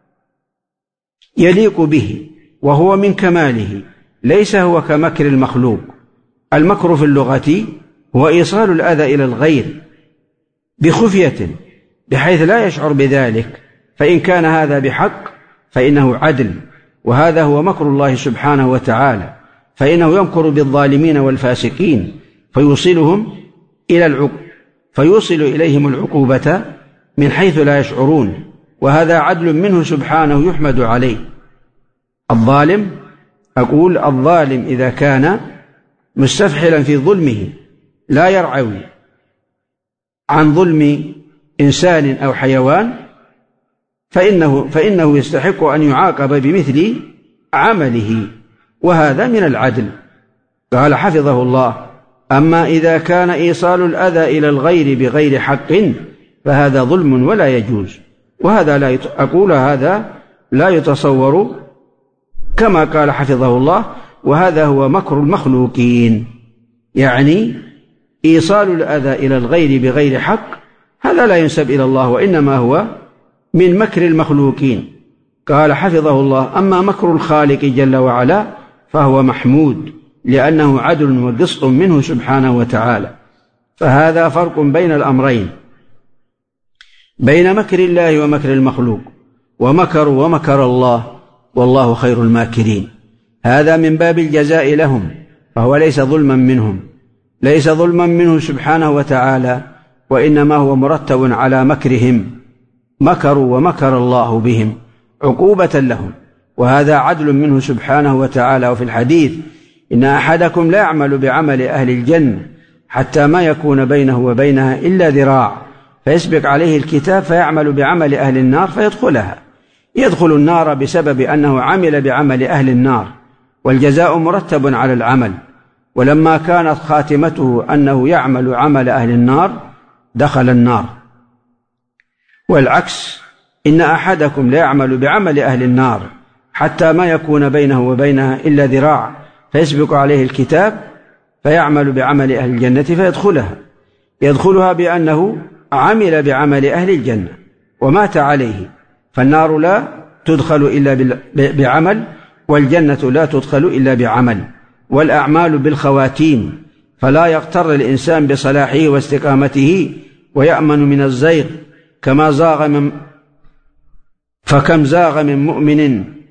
يليق به، وهو من كماله، ليس هو كمكر المخلوق. المكر في اللغة هو إيصال الأذى إلى الغير بخفية بحيث لا يشعر بذلك، فإن كان هذا بحق فإنه عدل، وهذا هو مكر الله سبحانه وتعالى، فإنه يمكر بالظالمين والفاسقين فيوصلهم إلى العقوبة فيوصل إليهم العقوبة من حيث لا يشعرون، وهذا عدل منه سبحانه يحمد عليه. الظالم أقول الظالم إذا كان مستفحلا في ظلمه لا يرعوي عن ظلم إنسان أو حيوان، فإنه, فإنه يستحق أن يعاقب بمثل عمله، وهذا من العدل. قال حفظه الله: أما إذا كان إيصال الأذى إلى الغير بغير حق فهذا ظلم ولا يجوز، وهذا لا يت... أقول هذا لا يتصور، كما قال حفظه الله: وهذا هو مكر المخلوقين، يعني إيصال الأذى إلى الغير بغير حق هذا لا ينسب إلى الله، وإنما هو من مكر المخلوقين. قال حفظه الله: أما مكر الخالق جل وعلا فهو محمود، لأنه عدل وقسط منه سبحانه وتعالى. فهذا فرق بين الأمرين، بين مكر الله ومكر المخلوق، ومكروا ومكر الله والله خير الماكرين. هذا من باب الجزاء لهم، فهو ليس ظلما منهم، ليس ظلما منه سبحانه وتعالى، وإنما هو مرتب على مكرهم، مكروا ومكر الله بهم عقوبة لهم، وهذا عدل منه سبحانه وتعالى. وفي الحديث: إن أحدكم لا يعمل بعمل أهل الجنة حتى ما يكون بينه وبينها إلا ذراع، فيسبق عليه الكتاب فيعمل بعمل أهل النار فيدخلها، يدخل النار بسبب أنه عمل بعمل أهل النار، والجزاء مرتب على العمل. ولما كانت خاتمته أنه يعمل عمل أهل النار دخل النار. والعكس: إن أحدكم لا يعمل بعمل أهل النار حتى ما يكون بينه وبينها إلا ذراع، فيسبق عليه الكتاب فيعمل بعمل أهل الجنة فيدخلها، يدخلها بأنه عمل بعمل أهل الجنة ومات عليه، فالنار لا تدخل إلا بعمل، والجنة لا تدخل إلا بعمل، والأعمال بالخواتيم، فلا يغتر الإنسان بصلاحه واستقامته ويأمن من الزيغ، كما زاغ من فكم زاغ من مؤمن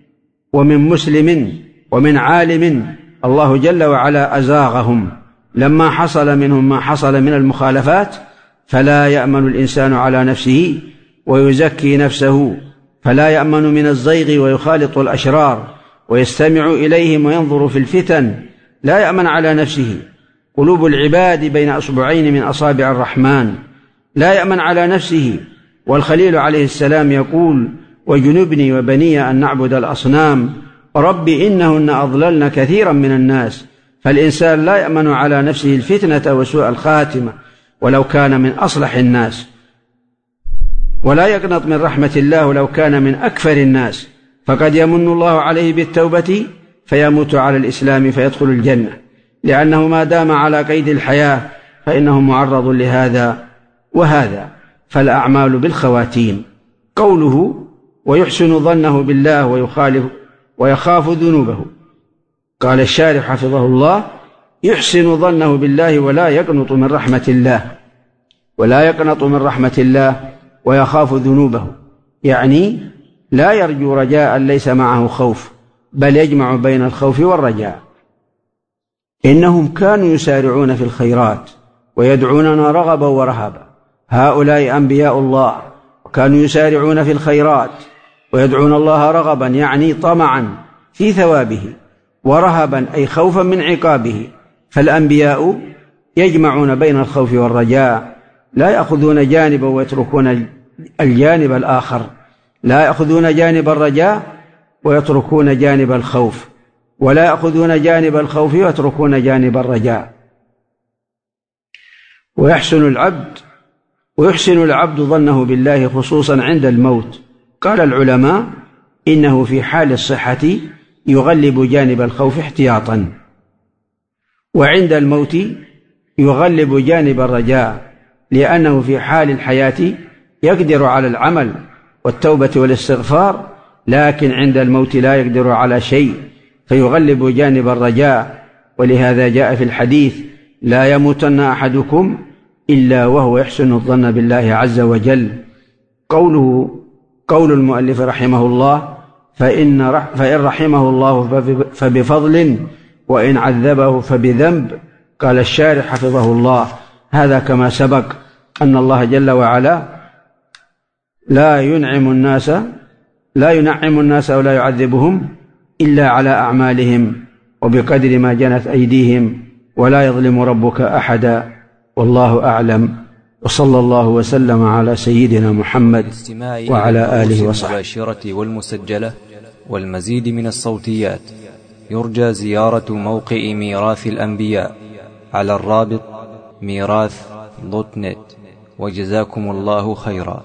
ومن مسلم ومن عالم الله جل وعلا أزاغهم لما حصل منهم ما حصل من المخالفات، فلا يأمن الإنسان على نفسه ويزكي نفسه، فلا يأمن من الزيغ ويخالط الأشرار ويستمع إليهم وينظر في الفتن، لا يأمن على نفسه. قلوب العباد بين أصبعين من أصابع الرحمن، لا يأمن على نفسه. والخليل عليه السلام يقول: وجنبني وبني أن نعبد الأصنام رب إنهن أضللن كثيرا من الناس. فالإنسان لا يأمن على نفسه الفتنة وسوء الخاتمة ولو كان من أصلح الناس، ولا يقنط من رحمة الله ولو كان من أكفر الناس. فقد يمن الله عليه بالتوبة فيموت على الإسلام فيدخل الجنة، لأنه ما دام على قيد الحياة فإنه معرض لهذا وهذا. فالأعمال بالخواتيم. قوله: ويحسن ظنه بالله ويخالف ويخاف ذنوبه، قال الشارح حفظه الله: يحسن ظنه بالله ولا يقنط من رحمة الله، ولا يقنط من رحمة الله ويخاف ذنوبه، يعني لا يرجو رجاء ليس معه خوف، بل يجمع بين الخوف والرجاء. إنهم كانوا يسارعون في الخيرات ويدعوننا رغبا ورهبا. هؤلاء أنبياء الله، وكانوا يسارعون في الخيرات ويدعون الله رغبا يعني طمعا في ثوابه، ورهبا أي خوفا من عقابه. فالأنبياء يجمعون بين الخوف والرجاء، لا يأخذون جانبا ويتركون الجانب الآخر، لا يأخذون جانب الرجاء ويتركون جانب الخوف، ولا يأخذون جانب الخوف ويتركون جانب الرجاء. ويحسن العبد ويحسن العبد ظنه بالله خصوصا عند الموت. قال العلماء: إنه في حال الصحة يغلب جانب الخوف احتياطا، وعند الموت يغلب جانب الرجاء، لأنه في حال الحياة يقدر على العمل والتوبة والاستغفار، لكن عند الموت لا يقدر على شيء فيغلب جانب الرجاء. ولهذا جاء في الحديث: لا يموتن أحدكم إلا وهو يحسن الظن بالله عز وجل. قوله قول المؤلف رحمه الله: فإن, فإن رحمه الله فبفضل وإن عذبه فبذنب. قال الشارح حفظه الله: هذا كما سبق أن الله جل وعلا لا ينعم الناس لا ينعم الناس ولا يعذبهم إلا على أعمالهم وبقدر ما جنت أيديهم، ولا يظلم ربك أحدا، والله أعلم. وصلى الله وسلم على سيدنا محمد وعلى آله وصحبه. المباشرة والمسجلة والمزيد من الصوتيات يرجى زيارة موقع ميراث الأنبياء على الرابط ميراث دوت نت. وجزاكم الله خيرا.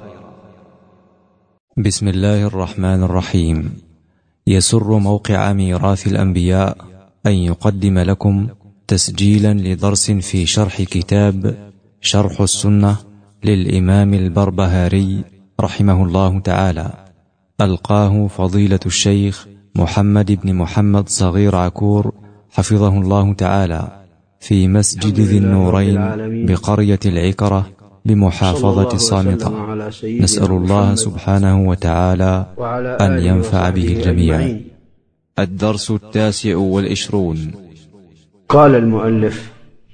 بسم الله الرحمن الرحيم. يسر موقع ميراث الأنبياء أن يقدم لكم تسجيلا لدرس في شرح كتاب شرح السنة للإمام البربهاري رحمه الله تعالى، ألقاه فضيلة الشيخ محمد بن محمد صغير عكور حفظه الله تعالى في مسجد ذي النورين بقرية العكرة بمحافظة الصامتة. نسأل الله سبحانه وتعالى أن ينفع به الجميع. الدرس التاسع والعشرون. قال المؤلف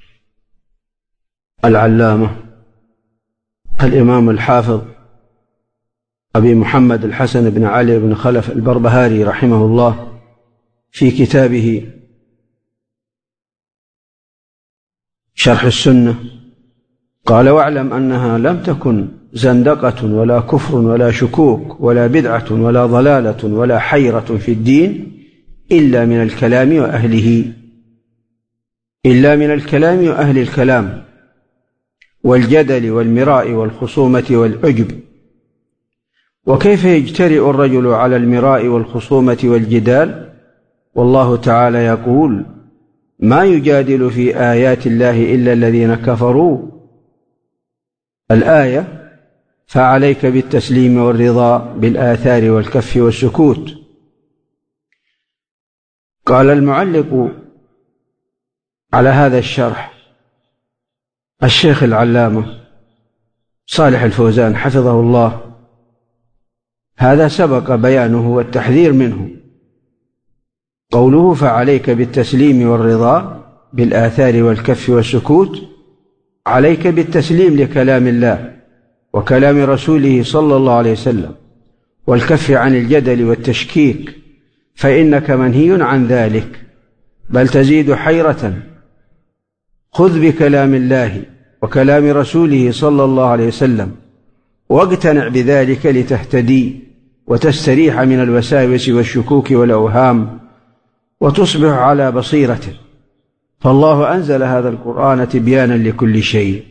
العلامة الإمام الحافظ أبي محمد الحسن بن علي بن خلف البربهاري رحمه الله في كتابه شرح السنة، قال: واعلم أنها لم تكن زندقة ولا كفر ولا شكوك ولا بدعة ولا ضلالة ولا حيرة في الدين إلا من الكلام وأهله إلا من الكلام وأهل الكلام والجدل والمراء والخصومة والعجب. وكيف يجترئ الرجل على المراء والخصومة والجدال والله تعالى يقول: ما يجادل في آيات الله إلا الذين كفروا الآية. فعليك بالتسليم والرضا بالآثار والكف والسكوت. قال المعلق على هذا الشرح الشيخ العلامة صالح الفوزان حفظه الله: هذا سبق بيانه والتحذير منه، قوله فعليك بالتسليم والرضا بالآثار والكف والسكوت، عليك بالتسليم لكلام الله وكلام رسوله صلى الله عليه وسلم، والكف عن الجدل والتشكيك، فإنك منهي عن ذلك، بل تزيد حيرة. خذ بكلام الله وكلام رسوله صلى الله عليه وسلم واقتنع بذلك لتهتدي وتستريح من الوساوس والشكوك والأوهام وتصبح على بصيرة، فالله أنزل هذا القرآن تبيانا لكل شيء.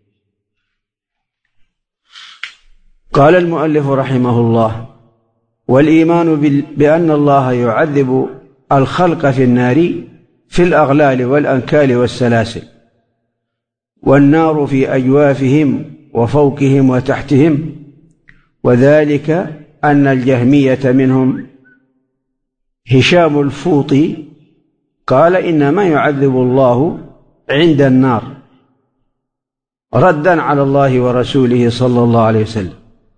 قال المؤلف رحمه الله: والإيمان بأن الله يعذب الخلق في النار في الأغلال والأنكال والسلاسل، والنار في أجوافهم وفوقهم وتحتهم، وذلك أن الجهمية منهم هشام الفوطي قال إنما يعذب الله عند النار، ردا على الله ورسوله صلى الله عليه وسلم.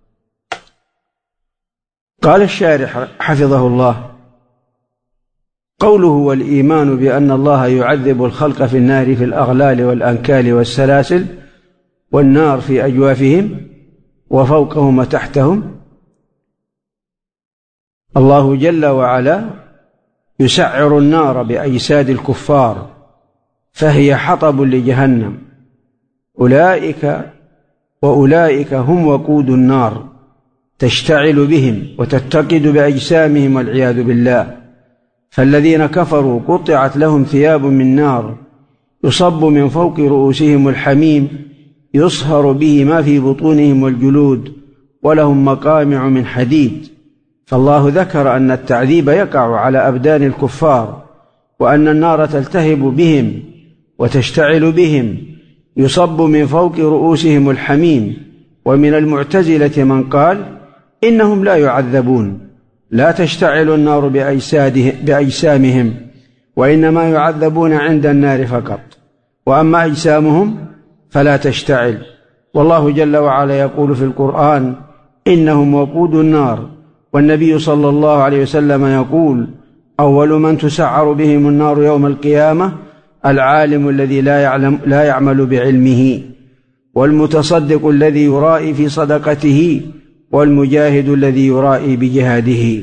قال الشارح حفظه الله: قوله والإيمان بأن الله يعذب الخلق في النار في الأغلال والأنكال والسلاسل، والنار في أجوافهم وفوقهم وتحتهم، الله جل وعلا يسعر النار بأجساد الكفار فهي حطب لجهنم، أولئك وأولئك هم وقود النار، تشتعل بهم وتتقد بأجسامهم والعياذ بالله. فالذين كفروا قطعت لهم ثياب من نار يصب من فوق رؤوسهم الحميم يصهر به ما في بطونهم والجلود، ولهم مقامع من حديد. فالله ذكر أن التعذيب يقع على أبدان الكفار، وأن النار تلتهب بهم وتشتعل بهم، يصب من فوق رؤوسهم الحميم. ومن المعتزلة من قال إنهم لا يعذبون، لا تشتعل النار بأجسامهم، وإنما يعذبون عند النار فقط، وأما أجسامهم فلا تشتعل. والله جل وعلا يقول في القرآن: إنهم وقود النار. والنبي صلى الله عليه وسلم يقول: أول من تسعر بهم النار يوم القيامة العالم الذي لا يعلم لا يعمل بعلمه، والمتصدق الذي يرائي في صدقته، والمجاهد الذي يرائي بجهاده.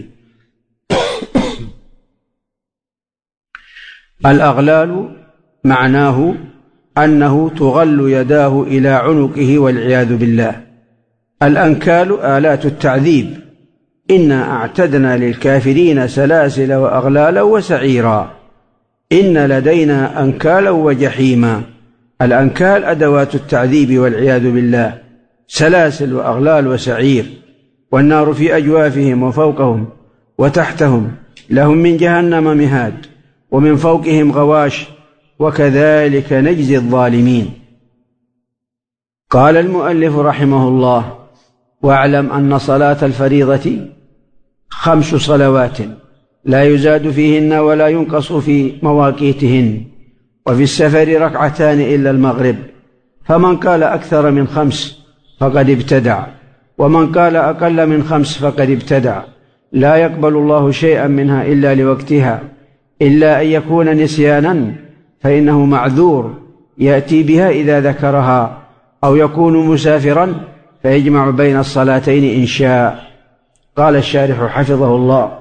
الأغلال معناه أنه تغل يداه إلى عنقه والعياذ بالله. الأنكال آلات التعذيب: إنا أعتدنا للكافرين سلاسل وأغلالا وسعيرا، إن لدينا أنكالا وجحيما. الأنكال أدوات التعذيب والعياذ بالله، سلاسل وأغلال وسعير. والنار في أجوافهم وفوقهم وتحتهم، لهم من جهنم مهاد ومن فوقهم غواش، وكذلك نجزي الظالمين. قال المؤلف رحمه الله: واعلم أن صلاة الفريضة خمس صلوات لا يزاد فيهن ولا ينقص في مواقيتهن، وفي السفر ركعتان إلا المغرب، فمن قال أكثر من خمس فقد ابتدع، ومن قال أقل من خمس فقد ابتدع. لا يقبل الله شيئا منها إلا لوقتها، إلا أن يكون نسيانا فإنه معذور يأتي بها إذا ذكرها، أو يكون مسافرا فيجمع بين الصلاتين إن شاء. قال الشارح حفظه الله: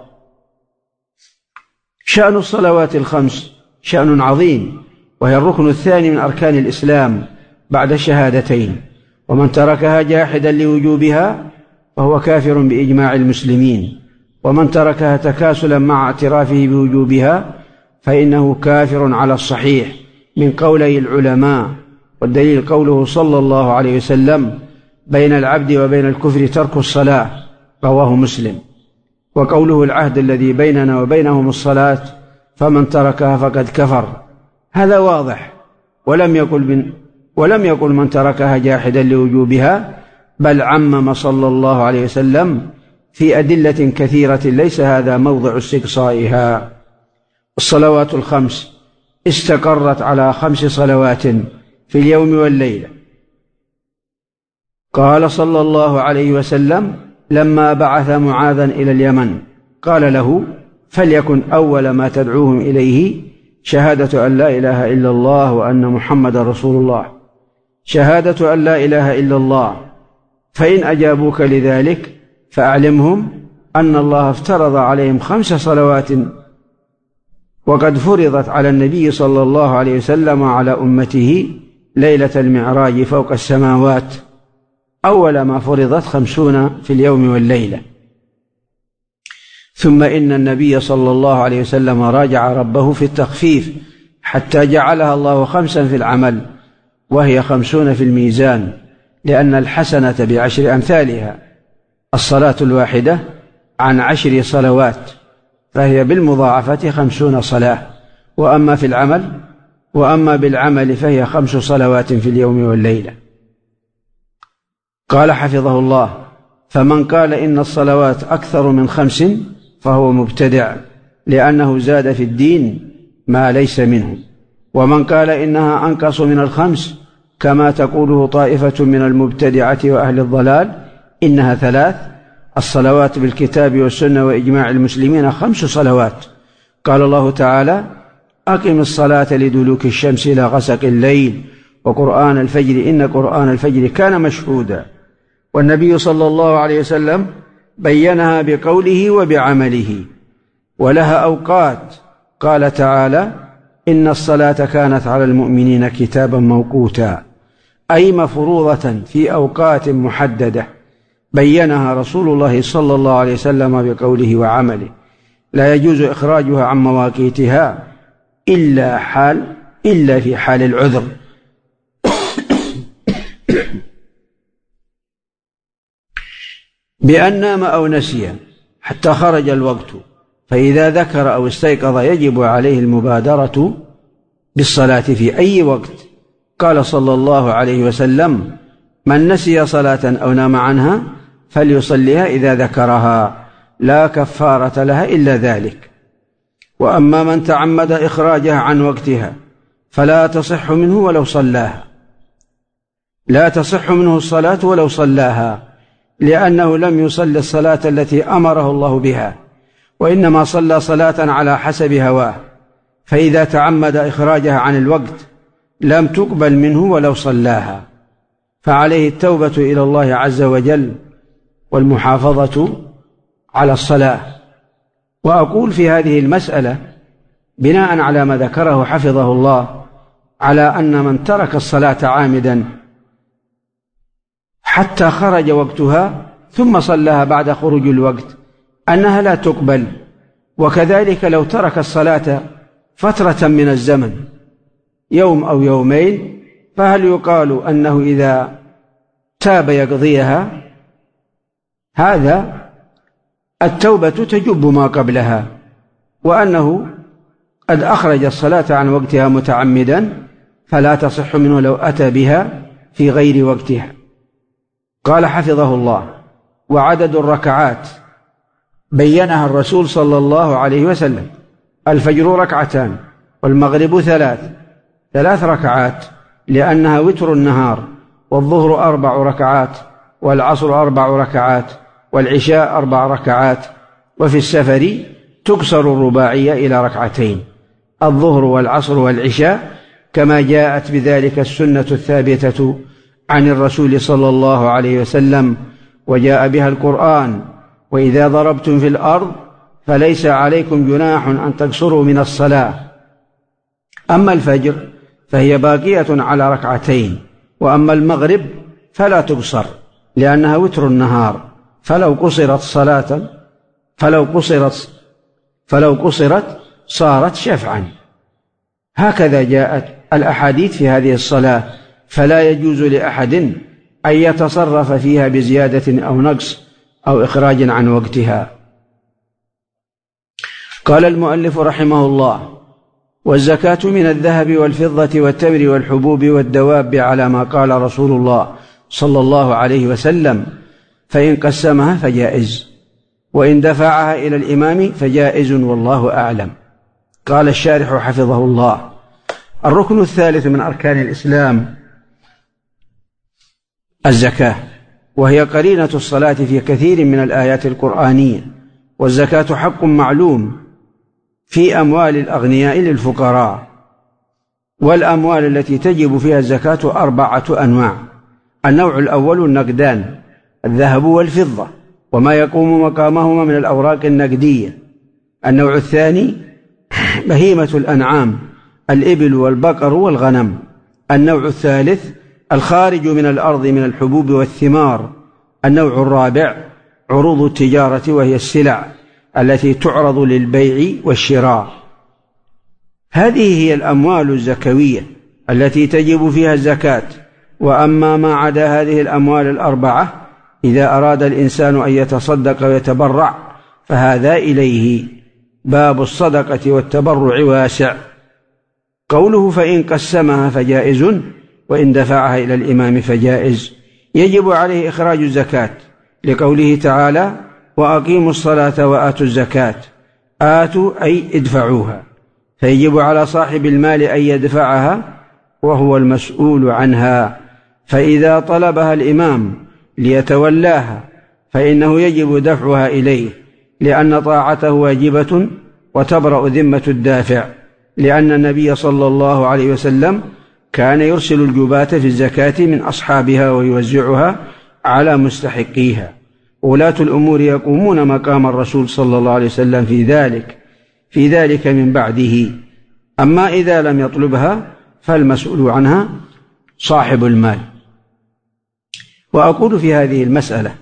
شأن الصلوات الخمس شأن عظيم، وهي الركن الثاني من أركان الإسلام بعد الشهادتين، ومن تركها جاحدا لوجوبها فهو كافر بإجماع المسلمين، ومن تركها تكاسلا مع اعترافه بوجوبها فإنه كافر على الصحيح من قولي العلماء. والدليل قوله صلى الله عليه وسلم: بين العبد وبين الكفر ترك الصلاة، رواه مسلم. وقوله: العهد الذي بيننا وبينهم الصلاة، فمن تركها فقد كفر. هذا واضح، ولم يقل من ولم يقل من تركها جاحدا لوجوبها، بل عمم صلى الله عليه وسلم في أدلة كثيرة ليس هذا موضع استقصائها. الصلوات الخمس استقرت على خمس صلوات في اليوم والليلة. قال صلى الله عليه وسلم لما بعث معاذا إلى اليمن قال له: فليكن أول ما تدعوهم إليه شهادة أن لا إله إلا الله وأن محمد رسول الله، شهادة أن لا إله إلا الله. فإن أجابوك لذلك فأعلمهم أن الله افترض عليهم خمس صلوات وقد فرضت على النبي صلى الله عليه وسلم وعلى أمته ليلة المعراج فوق السماوات، أول ما فرضت خمسون في اليوم والليلة. ثم إن النبي صلى الله عليه وسلم راجع ربه في التخفيف حتى جعلها الله خمسا في العمل وهي خمسون في الميزان، لأن الحسنة بعشر أمثالها، الصلاة الواحدة عن عشر صلوات فهي بالمضاعفة خمسون صلاة. وأما في العمل وأما بالعمل فهي خمس صلوات في اليوم والليلة. قال حفظه الله: فمن قال إن الصلوات أكثر من خمس فهو مبتدع، لأنه زاد في الدين ما ليس منه. ومن قال إنها أنقص من الخمس كما تقوله طائفة من المبتدعة وأهل الضلال إنها ثلاث: الصلوات بالكتاب والسنة وإجماع المسلمين خمس صلوات. قال الله تعالى: أقم الصلاة لدلوك الشمس إلى غسق الليل وقرآن الفجر إن قرآن الفجر كان مشهودا. والنبي صلى الله عليه وسلم بينها بقوله وبعمله. ولها أوقات، قال تعالى: إن الصلاة كانت على المؤمنين كتابا موقوتا، أي مفروضة في أوقات محددة بينها رسول الله صلى الله عليه وسلم بقوله وعمله، لا يجوز إخراجها عن مواقيتها إلا حال إلا في حال العذر. بأن نام أو نسي حتى خرج الوقت، فإذا ذكر أو استيقظ يجب عليه المبادرة بالصلاة في أي وقت. قال صلى الله عليه وسلم: من نسي صلاة أو نام عنها فليصليها إذا ذكرها، لا كفارة لها إلا ذلك. وأما من تعمد إخراجها عن وقتها فلا تصح منه ولو صلاها، لا تصح منه الصلاة ولو صلاها، لأنه لم يصل الصلاة التي أمره الله بها، وإنما صلى صلاة على حسب هواه، فإذا تعمد إخراجها عن الوقت لم تقبل منه ولو صلاها، فعليه التوبة إلى الله عز وجل والمحافظة على الصلاة. وأقول في هذه المسألة بناء على ما ذكره حفظه الله على أن من ترك الصلاة عامدا حتى خرج وقتها ثم صلاها بعد خروج الوقت أنها لا تقبل. وكذلك لو ترك الصلاة فترة من الزمن يوم أو يومين فهل يقال أنه إذا تاب يقضيها؟ هذا التوبة تجب ما قبلها، وأنه قد أخرج الصلاة عن وقتها متعمدا فلا تصح منه لو أتى بها في غير وقتها. قال حفظه الله: وعدد الركعات بينها الرسول صلى الله عليه وسلم: الفجر ركعتان والمغرب ثلاث ثلاث ركعات لأنها وتر النهار، والظهر أربع ركعات والعصر أربع ركعات والعشاء أربع ركعات. وفي السفر تكسر الرباعية إلى ركعتين، الظهر والعصر والعشاء، كما جاءت بذلك السنة الثابتة عن الرسول صلى الله عليه وسلم، وجاء بها القرآن: وإذا ضربتم في الأرض فليس عليكم جناح أن تقصروا من الصلاة. أما الفجر فهي باقية على ركعتين، وأما المغرب فلا تقصر لأنها وتر النهار، فلو قصرت صلاة فلو قصرت فلو قصرت صارت شفعا. هكذا جاءت الأحاديث في هذه الصلاة، فلا يجوز لأحد أن يتصرف فيها بزيادة أو نقص أو إخراج عن وقتها. قال المؤلف رحمه الله: والزكاة من الذهب والفضة والتمر والحبوب والدواب على ما قال رسول الله صلى الله عليه وسلم، فإن قسمها فجائز، وإن دفعها إلى الإمام فجائز، والله أعلم. قال الشارح حفظه الله: الركن الثالث من أركان الإسلام الزكاة، وهي قرينة الصلاة في كثير من الآيات القرآنية. والزكاة حق معلوم في أموال الأغنياء للفقراء. والأموال التي تجب فيها الزكاة أربعة أنواع. النوع الأول النقدان، الذهب والفضة وما يقوم مقامهما من الأوراق النقدية. النوع الثاني بهيمة الأنعام، الإبل والبقر والغنم. النوع الثالث الخارج من الأرض من الحبوب والثمار. النوع الرابع عروض التجارة وهي السلع التي تعرض للبيع والشراء. هذه هي الأموال الزكوية التي تجب فيها الزكاة. وأما ما عدا هذه الأموال الأربعة إذا أراد الإنسان أن يتصدق ويتبرع فهذا إليه. باب الصدقة والتبرع واسع. قوله فإن قسمها فجائز وإن دفعها إلى الإمام فجائز. يجب عليه إخراج الزكاة لقوله تعالى وأقيموا الصلاة وآتوا الزكاة. آتوا أي ادفعوها، فيجب على صاحب المال أن يدفعها وهو المسؤول عنها. فإذا طلبها الإمام ليتولاها فإنه يجب دفعها إليه، لأن طاعته واجبة وتبرأ ذمة الدافع، لأن النبي صلى الله عليه وسلم كان يرسل الجباة في الزكاة من أصحابها ويوزعها على مستحقيها. ولاة الأمور يقومون مقام الرسول صلى الله عليه وسلم في ذلك في ذلك من بعده. أما إذا لم يطلبها فالمسؤول عنها صاحب المال. وأقول في هذه المسألة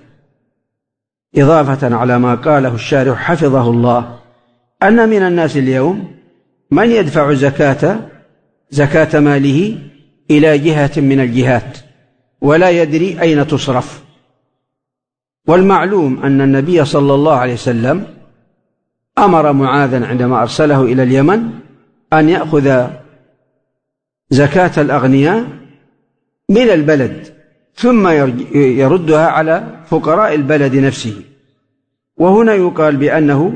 إضافة على ما قاله الشارح حفظه الله أن من الناس اليوم من يدفع زكاة زكاة ماله إلى جهة من الجهات ولا يدري أين تصرف. والمعلوم أن النبي صلى الله عليه وسلم أمر معاذا عندما أرسله إلى اليمن أن يأخذ زكاة الأغنياء من البلد ثم يردها على فقراء البلد نفسه. وهنا يقال بأنه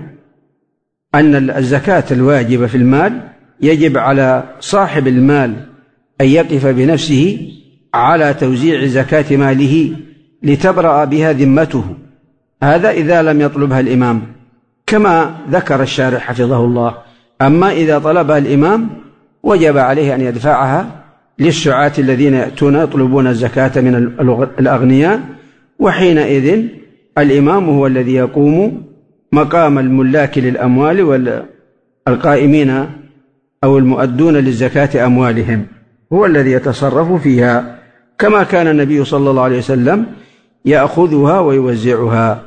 أن الزكاة الواجبة في المال يجب على صاحب المال أن يقف بنفسه على توزيع زكاة ماله لتبرأ بها ذمته. هذا إذا لم يطلبها الإمام كما ذكر الشارح حفظه الله. أما إذا طلبها الإمام وجب عليه أن يدفعها للسعاة الذين يأتون يطلبون الزكاة من الأغنياء، وحينئذ الإمام هو الذي يقوم مقام الملاك للأموال والقائمين أو المؤدون للزكاة أموالهم، هو الذي يتصرف فيها، كما كان النبي صلى الله عليه وسلم يأخذها ويوزعها.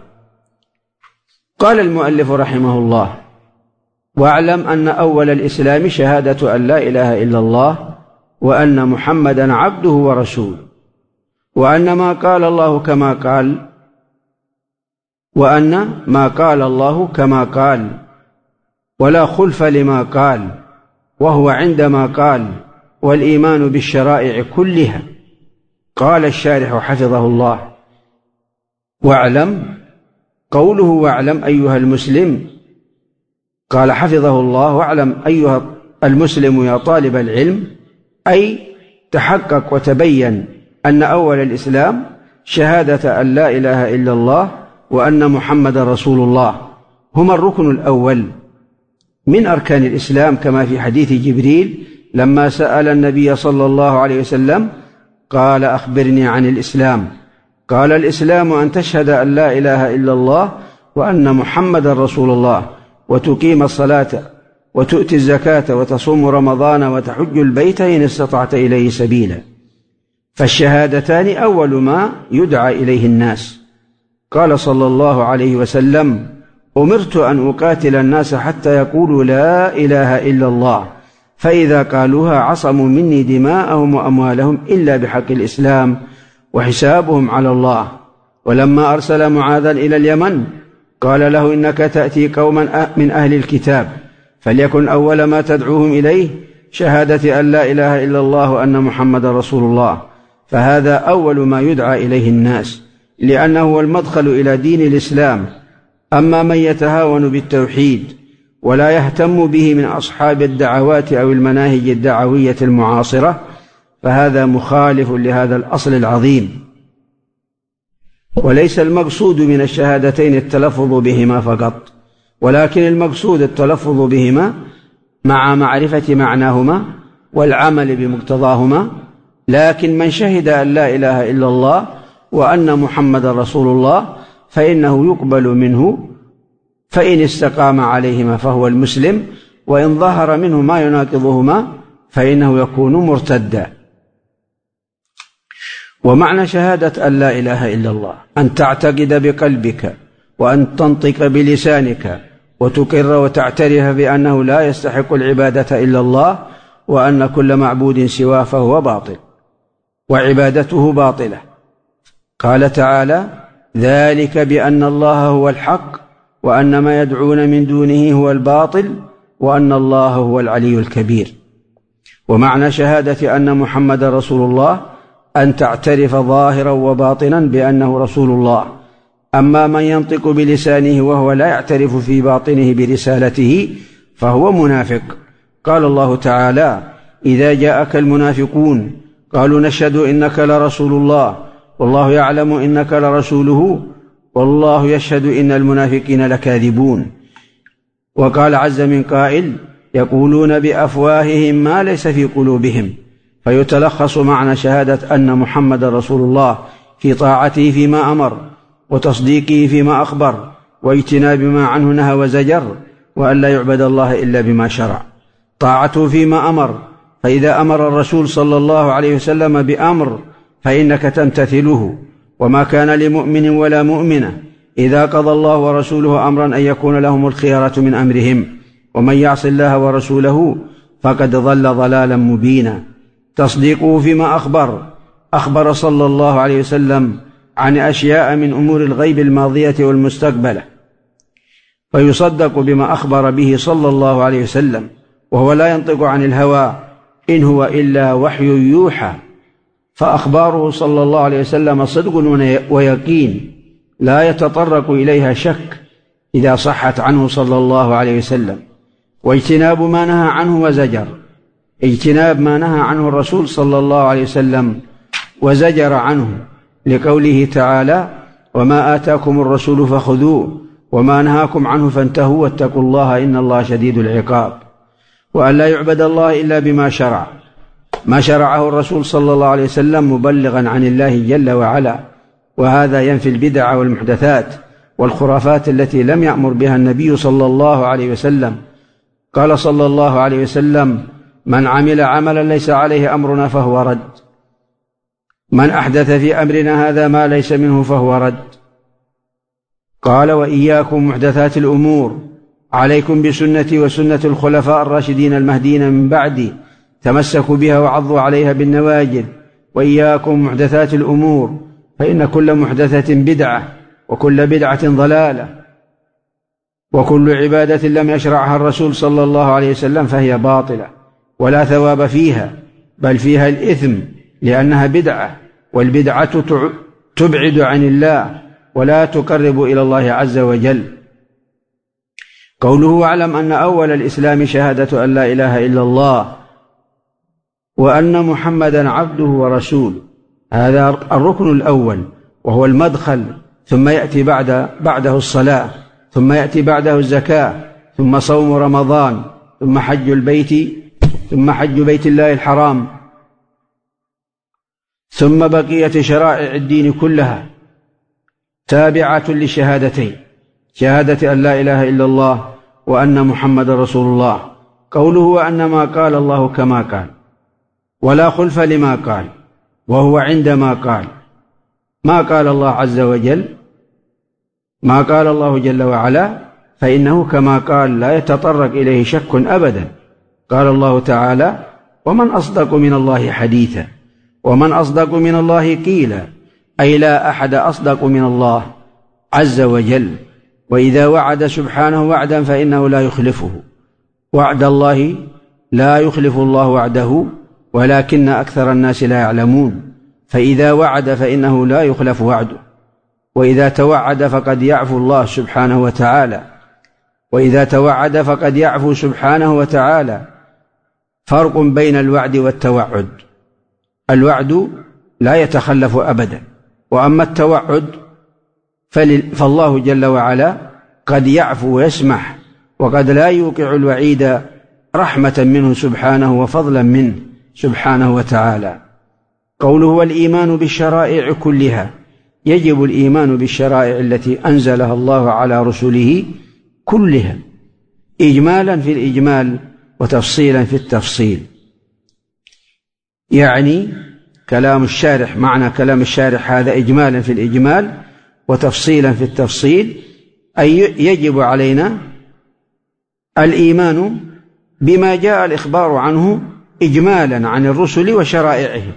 قال المؤلف رحمه الله واعلم أن أول الإسلام شهادة أن لا إله إلا الله وأن محمدا عبده ورسوله، وأن ما قال الله كما قال وأن ما قال الله كما قال ولا خلف لما قال، وهو عندما قال والإيمان بالشرائع كلها. قال الشارح حفظه الله واعلم، قوله واعلم أيها المسلم، قال حفظه الله واعلم أيها المسلم يا طالب العلم، أي تحقق وتبين أن أول الإسلام شهادة أن لا إله إلا الله وأن محمد رسول الله هما الركن الأول من أركان الإسلام، كما في حديث جبريل لما سأل النبي صلى الله عليه وسلم قال أخبرني عن الإسلام، قال الإسلام أن تشهد أن لا إله إلا الله وأن محمد رسول الله وتقيم الصلاة وتؤتي الزكاة وتصوم رمضان وتحج البيت إن استطعت إليه سبيلا. فالشهادتان أول ما يدعى إليه الناس. قال صلى الله عليه وسلم أمرت أن أقاتل الناس حتى يقولوا لا إله إلا الله، فإذا قالوها عصموا مني دماءهم وأموالهم إلا بحق الإسلام وحسابهم على الله. ولما أرسل معاذا إلى اليمن قال له إنك تأتي قوما من أهل الكتاب فليكن أول ما تدعوهم إليه شهادة أن لا إله إلا الله وأن محمد رسول الله، فهذا أول ما يدعى إليه الناس لأنه هو المدخل إلى دين الإسلام. أما من يتهاون بالتوحيد ولا يهتم به من أصحاب الدعوات أو المناهج الدعوية المعاصرة فهذا مخالف لهذا الأصل العظيم. وليس المقصود من الشهادتين التلفظ بهما فقط، ولكن المقصود التلفظ بهما مع معرفة معناهما والعمل بمقتضاهما. لكن من شهد أن لا إله إلا الله وأن محمد رسول الله فإنه يقبل منه، فإن استقام عليهما فهو المسلم، وإن ظهر منه ما يناقضهما فإنه يكون مرتدا. ومعنى شهادة أن لا إله إلا الله أن تعتقد بقلبك وأن تنطق بلسانك وتقر وتعترف بأنه لا يستحق العبادة إلا الله، وأن كل معبود سواه فهو باطل وعبادته باطلة. قال تعالى: ذلك بأن الله هو الحق وأن ما يدعون من دونه هو الباطل وأن الله هو العلي الكبير. ومعنى شهادة أن محمد رسول الله أن تعترف ظاهرا وباطنا بأنه رسول الله. أما من ينطق بلسانه وهو لا يعترف في باطنه برسالته فهو منافق. قال الله تعالى: إذا جاءك المنافقون قالوا نشهد إنك لرسول الله والله يعلم إنك لرسوله والله يشهد إن المنافقين لكاذبون. وقال عز من قائل: يقولون بأفواههم ما ليس في قلوبهم. فيتلخص معنى شهادة أن محمد رسول الله في طاعته فيما أمر وتصديقه فيما أخبر واجتناب ما عنه نهى وزجر، وأن لا يعبد الله إلا بما شرع. طاعته فيما أمر، فإذا أمر الرسول صلى الله عليه وسلم بأمر فإنك تمتثله، وما كان لمؤمن ولا مؤمنة إذا قضى الله ورسوله أمرا أن يكون لهم الخيرة من أمرهم، ومن يعص الله ورسوله فقد ضل ضلالا مبينا. تصديقه فيما أخبر، أخبر صلى الله عليه وسلم عن أشياء من أمور الغيب الماضية والمستقبلة، فيصدق بما أخبر به صلى الله عليه وسلم، وهو لا ينطق عن الهوى إن هو إلا وحي يوحى. فأخباره صلى الله عليه وسلم صدق ويقين لا يتطرق إليها شك إذا صحت عنه صلى الله عليه وسلم. واجتناب ما نهى عنه وزجر، اجتناب ما نهى عنه الرسول صلى الله عليه وسلم وزجر عنه، لقوله تعالى: وما آتاكم الرسول فخذوه وما نهاكم عنه فانتهوا واتقوا الله إن الله شديد العقاب. وأن لا يعبد الله إلا بما شرع، ما شرعه الرسول صلى الله عليه وسلم مبلغا عن الله جل وعلا، وهذا ينفي البدع والمحدثات والخرافات التي لم يأمر بها النبي صلى الله عليه وسلم. قال صلى الله عليه وسلم: من عمل عملا ليس عليه أمرنا فهو رد، من أحدث في أمرنا هذا ما ليس منه فهو رد. قال: وإياكم محدثات الأمور، عليكم بسنتي وسنة الخلفاء الراشدين المهديين من بعدي، تمسكوا بها وعضوا عليها بالنواجذ. وإياكم محدثات الأمور، فإن كل محدثة بدعة وكل بدعة ضلالة، وكل عبادة لم يشرعها الرسول صلى الله عليه وسلم فهي باطلة ولا ثواب فيها، بل فيها الإثم لأنها بدعة، والبدعة تبعد عن الله ولا تقرب إلى الله عز وجل. قوله: واعلم أن أول الإسلام شهادة أن لا إله إلا الله وأن محمدا عبده ورسوله، هذا الركن الأول وهو المدخل، ثم يأتي بعد بعده الصلاة، ثم يأتي بعده الزكاة، ثم صوم رمضان، ثم حج البيت ثم حج بيت الله الحرام، ثم بقية شرائع الدين كلها تابعة للشهادتين، شهادة أن لا إله إلا الله وأن محمد رسول الله. قوله: وأن ما قال الله كما قال، ولا خلف لما قال، وهو عندما قال. ما قال الله عز وجل، ما قال الله جل وعلا، فإنه كما قال لا يتطرق إليه شك أبدا. قال الله تعالى: ومن أصدق من الله حديثا، ومن أصدق من الله قيلا، أي لا أحد أصدق من الله عز وجل. وإذا وعد سبحانه وعدا فإنه لا يخلفه، وعد الله لا يخلف الله وعده، ولكن أكثر الناس لا يعلمون. فإذا وعد فإنه لا يخلف وعده، وإذا توعد فقد يعفو الله سبحانه وتعالى، وإذا توعد فقد يعفو سبحانه وتعالى. فرق بين الوعد والتوعد، الوعد لا يتخلف أبدا، وأما التوعد فالله جل وعلا قد يعفو ويسمح، وقد لا يوقع الوعيد رحمة منه سبحانه وفضلا منه سبحانه وتعالى. قوله والإيمان بالشرائع كلها، يجب الإيمان بالشرائع التي أنزلها الله على رسله كلها، إجمالا في الإجمال وتفصيلا في التفصيل. يعني كلام الشارح، معنى كلام الشارح هذا إجمالا في الإجمال وتفصيلا في التفصيل، أي يجب علينا الإيمان بما جاء الإخبار عنه إجمالا عن الرسل وشرائعهم،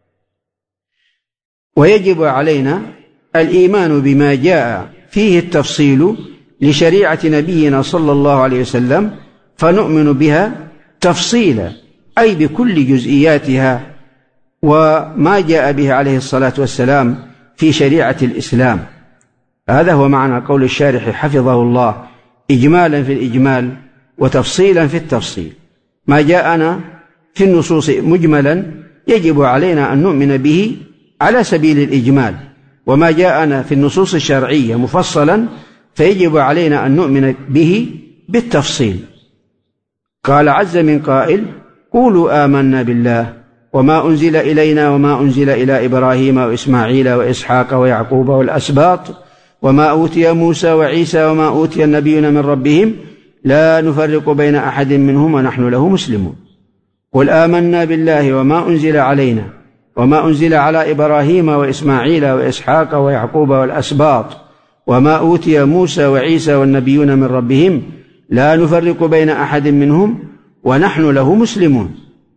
ويجب علينا الإيمان بما جاء فيه التفصيل لشريعة نبينا صلى الله عليه وسلم، فنؤمن بها تفصيلا أي بكل جزئياتها وما جاء به عليه الصلاة والسلام في شريعة الإسلام. هذا هو معنى قول الشارح حفظه الله، إجمالا في الإجمال وتفصيلا في التفصيل. ما جاءنا في النصوص مجملا يجب علينا أن نؤمن به على سبيل الإجمال، وما جاءنا في النصوص الشرعية مفصلا فيجب علينا أن نؤمن به بالتفصيل. قال عز من قائل قولوا آمنا بالله وما أنزل إلينا وما أنزل إلى إبراهيم وإسماعيل وإسحاق ويعقوب والأسباط وما أوتي موسى وعيسى وما أوتي النبيون من ربهم لا نفرق بين أحد منهم ونحن له مسلمون. قل آمنا بالله وما أنزل علينا وما أنزل على إبراهيم وإسماعيل وإسحاق ويعقوب والأسباط وما أوتي موسى وعيسى والنبيون من ربهم لا نفرق بين أحد منهم ونحن له مسلمون.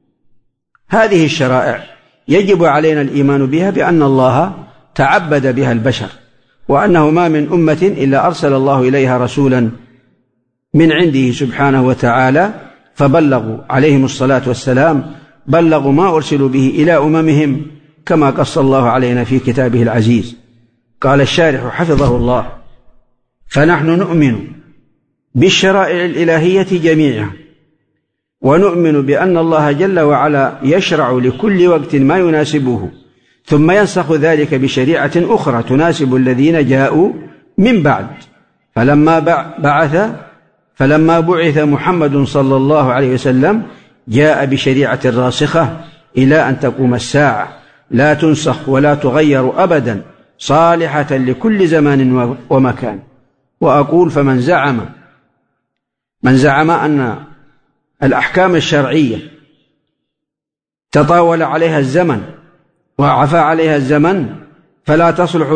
هذه الشرائع يجب علينا الإيمان بها بأن الله تعبد بها البشر، وأنه ما من أمة إلا أرسل الله إليها رسولا من عنده سبحانه وتعالى فبلغوا عليهم الصلاة والسلام، بلغوا ما أرسلوا به إلى أممهم كما قص الله علينا في كتابه العزيز. قال الشارح حفظه الله فنحن نؤمن بالشرائع الإلهية جميعا، ونؤمن بأن الله جل وعلا يشرع لكل وقت ما يناسبه ثم ينسخ ذلك بشريعة أخرى تناسب الذين جاءوا من بعد. فلما بعث فلما بعث محمد صلى الله عليه وسلم جاء بشريعة راسخة إلى أن تقوم الساعة لا تنسخ ولا تغير أبدا، صالحة لكل زمان ومكان. وأقول فمن زعم من زعم أن الأحكام الشرعية تطاول عليها الزمن وعفى عليها الزمن فلا تصلح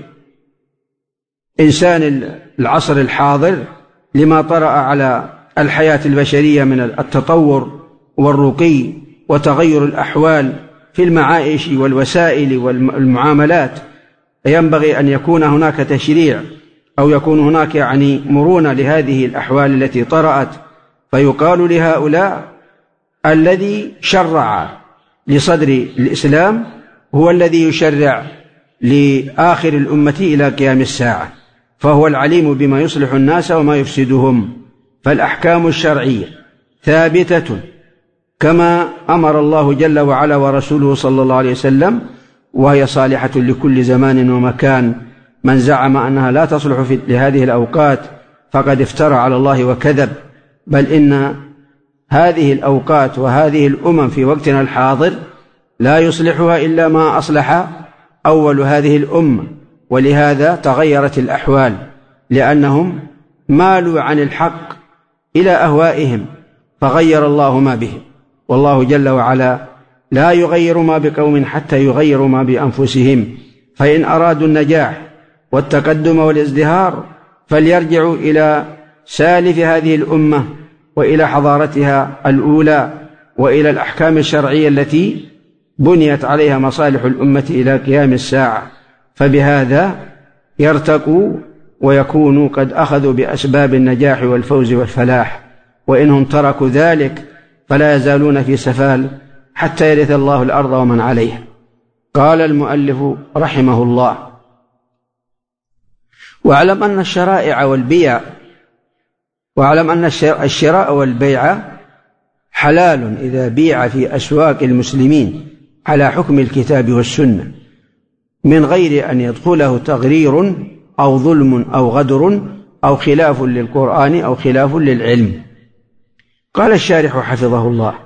لإنسان العصر الحاضر لما طرأ على الحياة البشرية من التطور والرقي وتغير الأحوال في المعايش والوسائل والمعاملات، ينبغي أن يكون هناك تشريع أو يكون هناك يعني مرونة لهذه الأحوال التي طرأت، فيقال لهؤلاء الذي شرع لصدر الإسلام هو الذي يشرع لآخر الأمة إلى قيام الساعة، فهو العليم بما يصلح الناس وما يفسدهم. فالأحكام الشرعية ثابتة كما أمر الله جل وعلا ورسوله صلى الله عليه وسلم، وهي صالحة لكل زمان ومكان. من زعم أنها لا تصلح في لهذه الأوقات فقد افترى على الله وكذب، بل إن هذه الأوقات وهذه الأمم في وقتنا الحاضر لا يصلحها إلا ما أصلح أول هذه الأمة، ولهذا تغيرت الأحوال لأنهم مالوا عن الحق إلى أهوائهم فغير الله ما بهم. والله جل وعلا لا يغير ما بقوم حتى يغيروا ما بأنفسهم، فإن أرادوا النجاح والتقدم والازدهار فليرجعوا إلى سالف هذه الأمة وإلى حضارتها الأولى وإلى الأحكام الشرعية التي بنيت عليها مصالح الأمة إلى قيام الساعة، فبهذا يرتقوا ويكونوا قد أخذوا بأسباب النجاح والفوز والفلاح. وإنهم تركوا ذلك فلا يزالون في سفال حتى يرث الله الأرض ومن عليها. قال المؤلف رحمه الله واعلم أن الشرائع والبيع واعلم أن الشراء والبيع حلال إذا بيع في أسواق المسلمين على حكم الكتاب والسنة من غير أن يدخله تغرير أو ظلم أو غدر أو خلاف للقرآن أو خلاف للعلم. قال الشارح حفظه الله: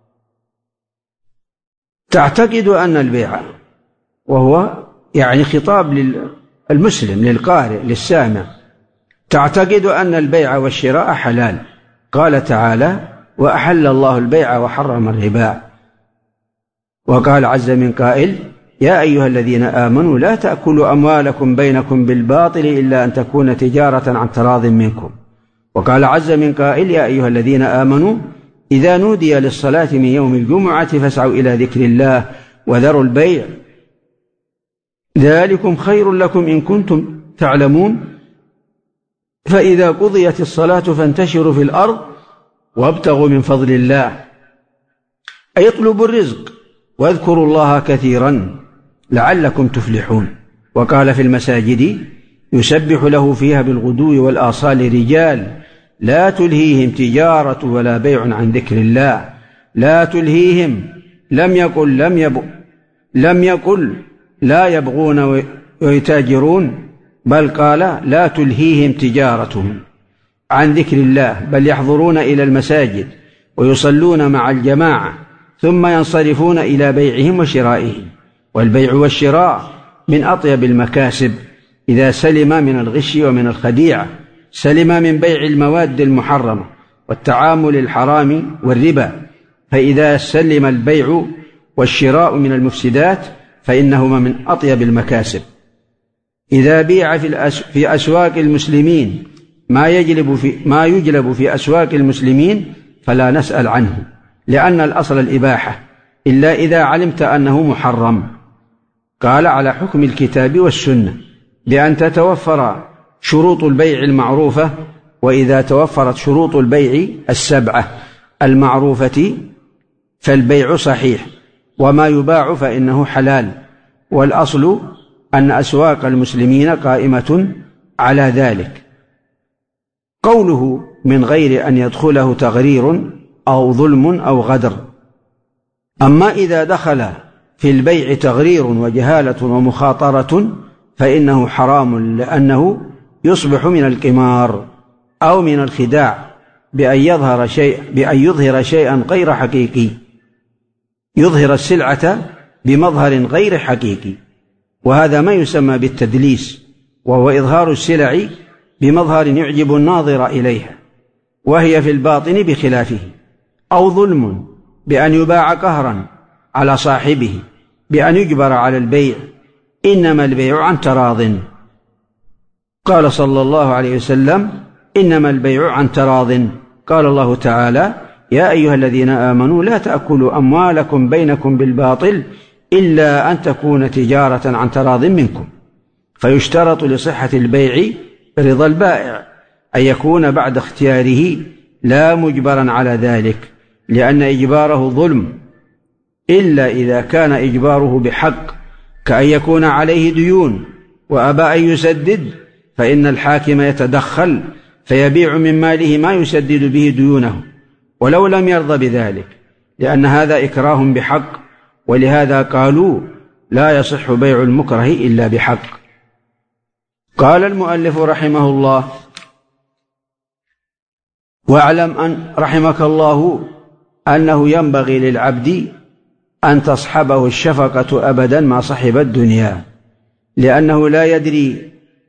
تعتقد أن البيع، وهو يعني خطاب للمسلم للقارئ للسامع، تعتقد أن البيع والشراء حلال. قال تعالى: وأحل الله البيع وحرم الربا. وقال عز من قائل: يا أيها الذين آمنوا لا تأكلوا أموالكم بينكم بالباطل إلا أن تكون تجارة عن تراض منكم. وقال عز من قائل: يا أيها الذين آمنوا إذا نودي للصلاة من يوم الجمعة فاسعوا إلى ذكر الله وذروا البيع ذلكم خير لكم إن كنتم تعلمون. فإذا قضيت الصلاة فانتشروا في الأرض وابتغوا من فضل الله، أي اطلبوا الرزق واذكروا الله كثيرا لعلكم تفلحون. وقال في المساجد: يسبح له فيها بالغدو والآصال رجال لا تلهيهم تجارة ولا بيع عن ذكر الله. لا تلهيهم لم يقل لم يب لم يقل لا يبغون ويتاجرون، بل قال لا تلهيهم تجارتهم عن ذكر الله، بل يحضرون إلى المساجد ويصلون مع الجماعة ثم ينصرفون إلى بيعهم وشرائهم. والبيع والشراء من أطيب المكاسب إذا سلم من الغش ومن الخديعة، سلم من بيع المواد المحرمة والتعامل الحرام والربا. فإذا سلم البيع والشراء من المفسدات فإنهما من أطيب المكاسب. إذا بيع في أسواق المسلمين ما يجلب في ما يجلب في أسواق المسلمين فلا نسأل عنه، لأن الأصل الإباحة إلا إذا علمت أنه محرم. قال: على حكم الكتاب والسنة بأن تتوفر شروط البيع المعروفة. وإذا توفرت شروط البيع السبعة المعروفة فالبيع صحيح، وما يباع فإنه حلال. والأصل أن أسواق المسلمين قائمة على ذلك. قوله من غير أن يدخله تغرير أو ظلم أو غدر. أما إذا دخل في البيع تغرير وجهالة ومخاطرة فإنه حرام، لأنه يصبح من القمار أو من الخداع بأن يظهر شيء بأن يظهر شيئا غير حقيقي، يظهر السلعة بمظهر غير حقيقي، وهذا ما يسمى بالتدليس، وهو إظهار السلع بمظهر يعجب الناظر إليها وهي في الباطن بخلافه. أو ظلم بأن يباع قهرا على صاحبه بأن يجبر على البيع. إنما البيع عن تراض. قال صلى الله عليه وسلم: إنما البيع عن تراض. قال الله تعالى: يا أيها الذين آمنوا لا تأكلوا أموالكم بينكم بالباطل إلا أن تكون تجارة عن تراض منكم. فيشترط لصحة البيع رضا البائع، أن يكون بعد اختياره لا مجبرا على ذلك، لأن إجباره ظلم، إلا إذا كان إجباره بحق، كأن يكون عليه ديون وأبى أن يسدد، فإن الحاكم يتدخل فيبيع من ماله ما يسدد به ديونه ولو لم يرضى بذلك، لأن هذا إكراه بحق. ولهذا قالوا: لا يصح بيع المكره إلا بحق. قال المؤلف رحمه الله: واعلم أن رحمك الله أنه ينبغي للعبد أن تصحبه الشفقة أبدا ما صحب الدنيا، لأنه لا يدري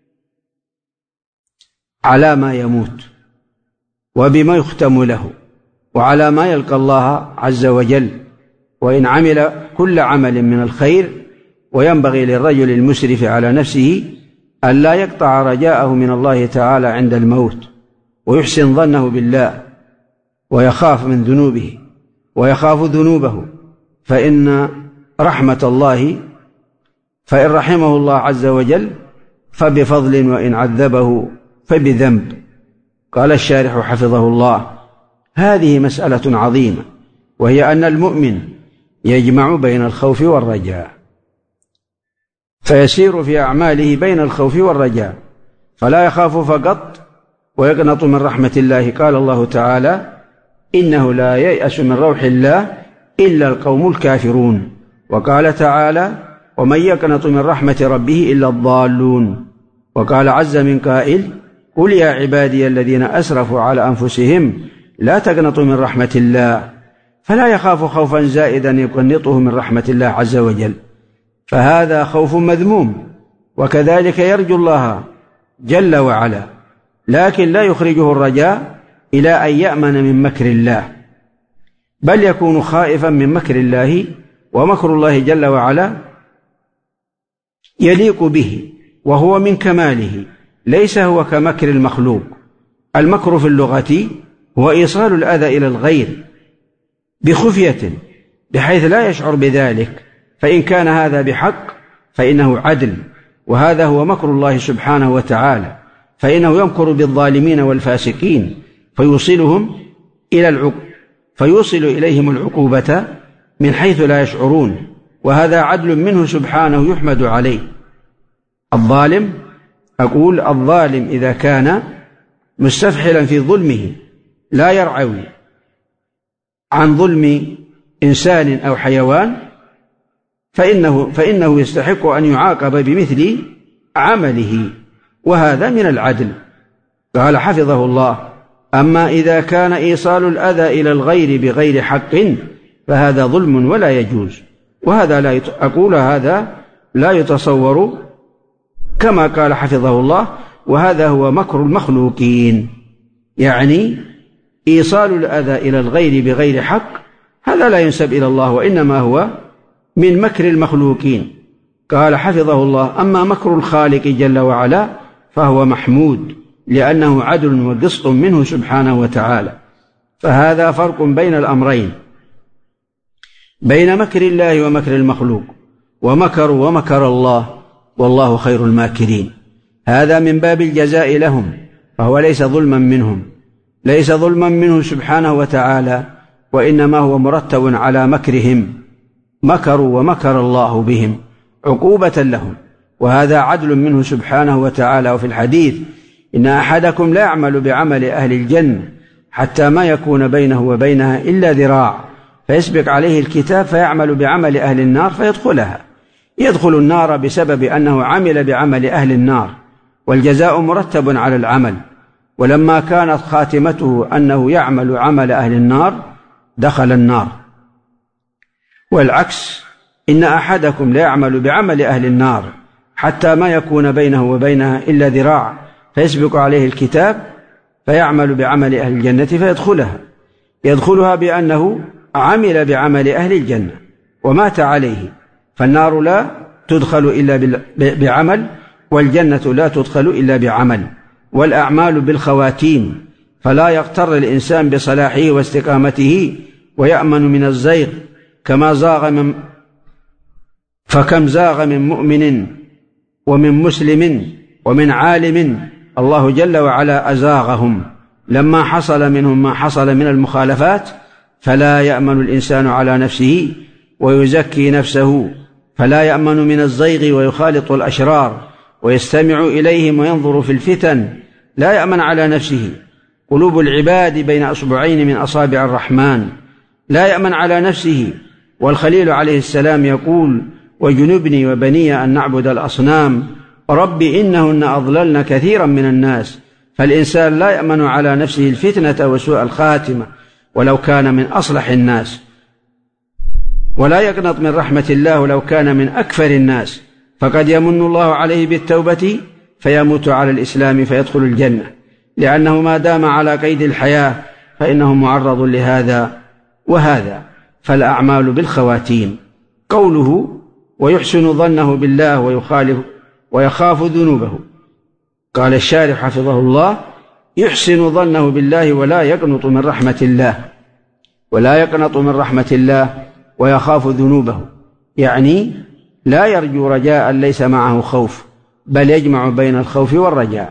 على ما يموت وبما يختم له وعلى ما يلقى الله عز وجل، وإن عمل كل عمل من الخير. وينبغي للرجل المسرف على نفسه أن لا يقطع رجاءه من الله تعالى عند الموت، ويحسن ظنه بالله، ويخاف من ذنوبه ويخاف ذنوبه، فإن رحمة الله فإن رحمه الله عز وجل فبفضل، وإن عذبه فبذنب. قال الشارح حفظه الله: هذه مسألة عظيمة، وهي أن المؤمن يجمع بين الخوف والرجاء، فيسير في أعماله بين الخوف والرجاء، فلا يخاف فقط ويقنط من رحمة الله. قال الله تعالى: إنه لا ييأس من روح الله إلا القوم الكافرون. وقال تعالى: ومن يقنط من رحمة ربه إلا الضالون. وقال عز من قائل: قل يا عبادي الذين أسرفوا على أنفسهم لا تقنطوا من رحمة الله، فلا يخاف خوفا زائدا يقنطه من رحمة الله عز وجل، فهذا خوف مذموم. وكذلك يرجو الله جل وعلا، لكن لا يخرجه الرجاء إلى أن يأمن من مكر الله، بل يكون خائفا من مكر الله، ومكر الله جل وعلا يليق به وهو من كماله، ليس هو كمكر المخلوق. المكر في اللغة هو إيصال الأذى إلى الغير بخفية بحيث لا يشعر بذلك، فإن كان هذا بحق فإنه عدل، وهذا هو مكر الله سبحانه وتعالى، فإنه يمكر بالظالمين والفاسقين فيوصلهم إلى العقوبة فيوصل إليهم العقوبة من حيث لا يشعرون، وهذا عدل منه سبحانه يحمد عليه. الظالم أقول الظالم إذا كان مستفحلا في ظلمه لا يرعوي عن ظلم إنسان أو حيوان، فإنه, فإنه يستحق أن يعاقب بمثل عمله، وهذا من العدل. قال حفظه الله: أما إذا كان إيصال الأذى إلى الغير بغير حق فهذا ظلم ولا يجوز، وهذا لا يت... أقول هذا لا يتصور كما قال حفظه الله، وهذا هو مكر المخلوقين، يعني إيصال الأذى إلى الغير بغير حق هذا لا ينسب إلى الله، وإنما هو من مكر المخلوقين. قال حفظه الله: أما مكر الخالق جل وعلا فهو محمود، لأنه عدل وقسط منه سبحانه وتعالى. فهذا فرق بين الأمرين، بين مكر الله ومكر المخلوق، ومكروا ومكر الله والله خير الماكرين. هذا من باب الجزاء لهم، فهو ليس ظلما منهم، ليس ظلما منه سبحانه وتعالى، وإنما هو مرتب على مكرهم، مكروا ومكر الله بهم عقوبة لهم، وهذا عدل منه سبحانه وتعالى. وفي الحديث: إن أحدكم لا يعمل بعمل أهل الجنة حتى ما يكون بينه وبينها إلا ذراع، فيسبق عليه الكتاب فيعمل بعمل أهل النار فيدخلها. يدخل النار بسبب أنه عمل بعمل أهل النار، والجزاء مرتب على العمل. ولما كانت خاتمته أنه يعمل عمل أهل النار دخل النار. والعكس: إن أحدكم لا يعمل بعمل أهل النار حتى ما يكون بينه وبينها إلا ذراع، فيسبق عليه الكتاب فيعمل بعمل أهل الجنة فيدخلها. يدخلها بأنه عمل بعمل أهل الجنة ومات عليه، فالنار لا تدخل إلا بعمل، والجنة لا تدخل إلا بعمل. والأعمال بالخواتيم، فلا يغتر الإنسان بصلاحه واستقامته ويأمن من الزيغ، كما زاغ من فكم زاغ من مؤمن ومن مسلم ومن عالم الله جل وعلا أزاغهم لما حصل منهم ما حصل من المخالفات، فلا يأمن الإنسان على نفسه ويزكي نفسه، فلا يأمن من الزيغ ويخالط الأشرار ويستمع إليهم وينظر في الفتن، لا يأمن على نفسه. قلوب العباد بين أصبعين من أصابع الرحمن، لا يأمن على نفسه. والخليل عليه السلام يقول: وجنبني وبني أن نعبد الأصنام رب إنهن أضللن كثيرا من الناس. فالإنسان لا يأمن على نفسه الفتنة وسوء الخاتمة ولو كان من أصلح الناس، ولا يقنط من رحمة الله ولو كان من أكفر الناس، فقد يمن الله عليه بالتوبة فيموت على الإسلام فيدخل الجنة، لأنه ما دام على قيد الحياة فإنه معرض لهذا وهذا. فالأعمال بالخواتيم. قوله: ويحسن ظنه بالله ويخالف ويخاف ذنوبه، قال الشارح حفظه الله: يحسن ظنه بالله ولا يقنط من رحمة الله، ولا يقنط من رحمة الله ويخاف ذنوبه، يعني لا يرجو رجاء ليس معه خوف، بل يجمع بين الخوف والرجاء.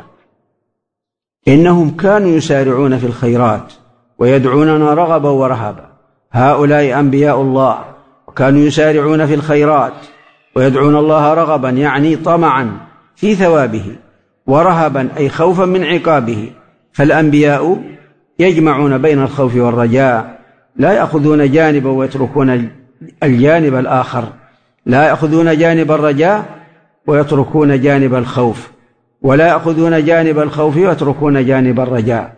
إنهم كانوا يسارعون في الخيرات ويدعوننا رغبا ورهبا. هؤلاء أنبياء الله، وكانوا يسارعون في الخيرات ويدعون الله رغبا يعني طمعا في ثوابه، ورهبا أي خوفا من عقابه. فالأنبياء يجمعون بين الخوف والرجاء، لا يأخذون جانبا ويتركون الجانب الآخر، لا يأخذون جانب الرجاء ويتركون جانب الخوف. ولا يأخذون جانب الخوف ويتركون جانب الرجاء.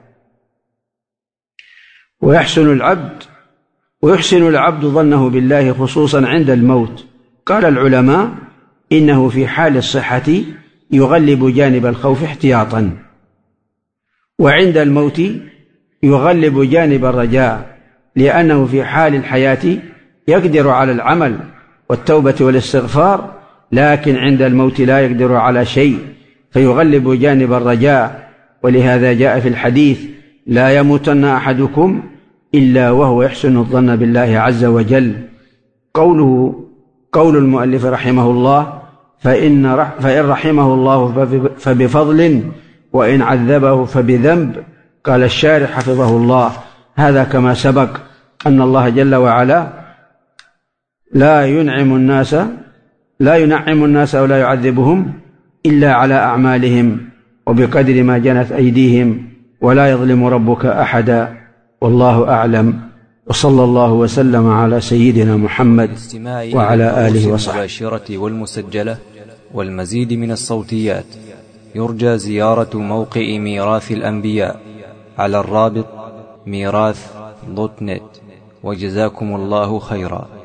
ويحسن العبد ويحسن العبد ظنه بالله خصوصا عند الموت. قال العلماء إنه في حال الصحة يغلب جانب الخوف احتياطا، وعند الموت يغلب جانب الرجاء، لأنه في حال الحياة يقدر على العمل والتوبة والاستغفار، لكن عند الموت لا يقدر على شيء فيغلب جانب الرجاء. ولهذا جاء في الحديث: لا يموتن أحدكم إلا وهو يحسن الظن بالله عز وجل. قوله قول المؤلف رحمه الله: فإن, فإن رحمه الله فبفضل وإن عذبه فبذنب. قال الشارح حفظه الله: هذا كما سبق أن الله جل وعلا لا ينعم الناس لا ينعم الناس ولا يعذبهم إلا على أعمالهم وبقدر ما جنت أيديهم، ولا يظلم ربك أحدا، والله أعلم. وصلى الله وسلم على سيدنا محمد وعلى آله وصحبه. المباشرة والمسجلة والمزيد من الصوتيات يرجى زيارة موقع ميراث الأنبياء على الرابط ميراث دوت نت. وجزاكم الله خيرا.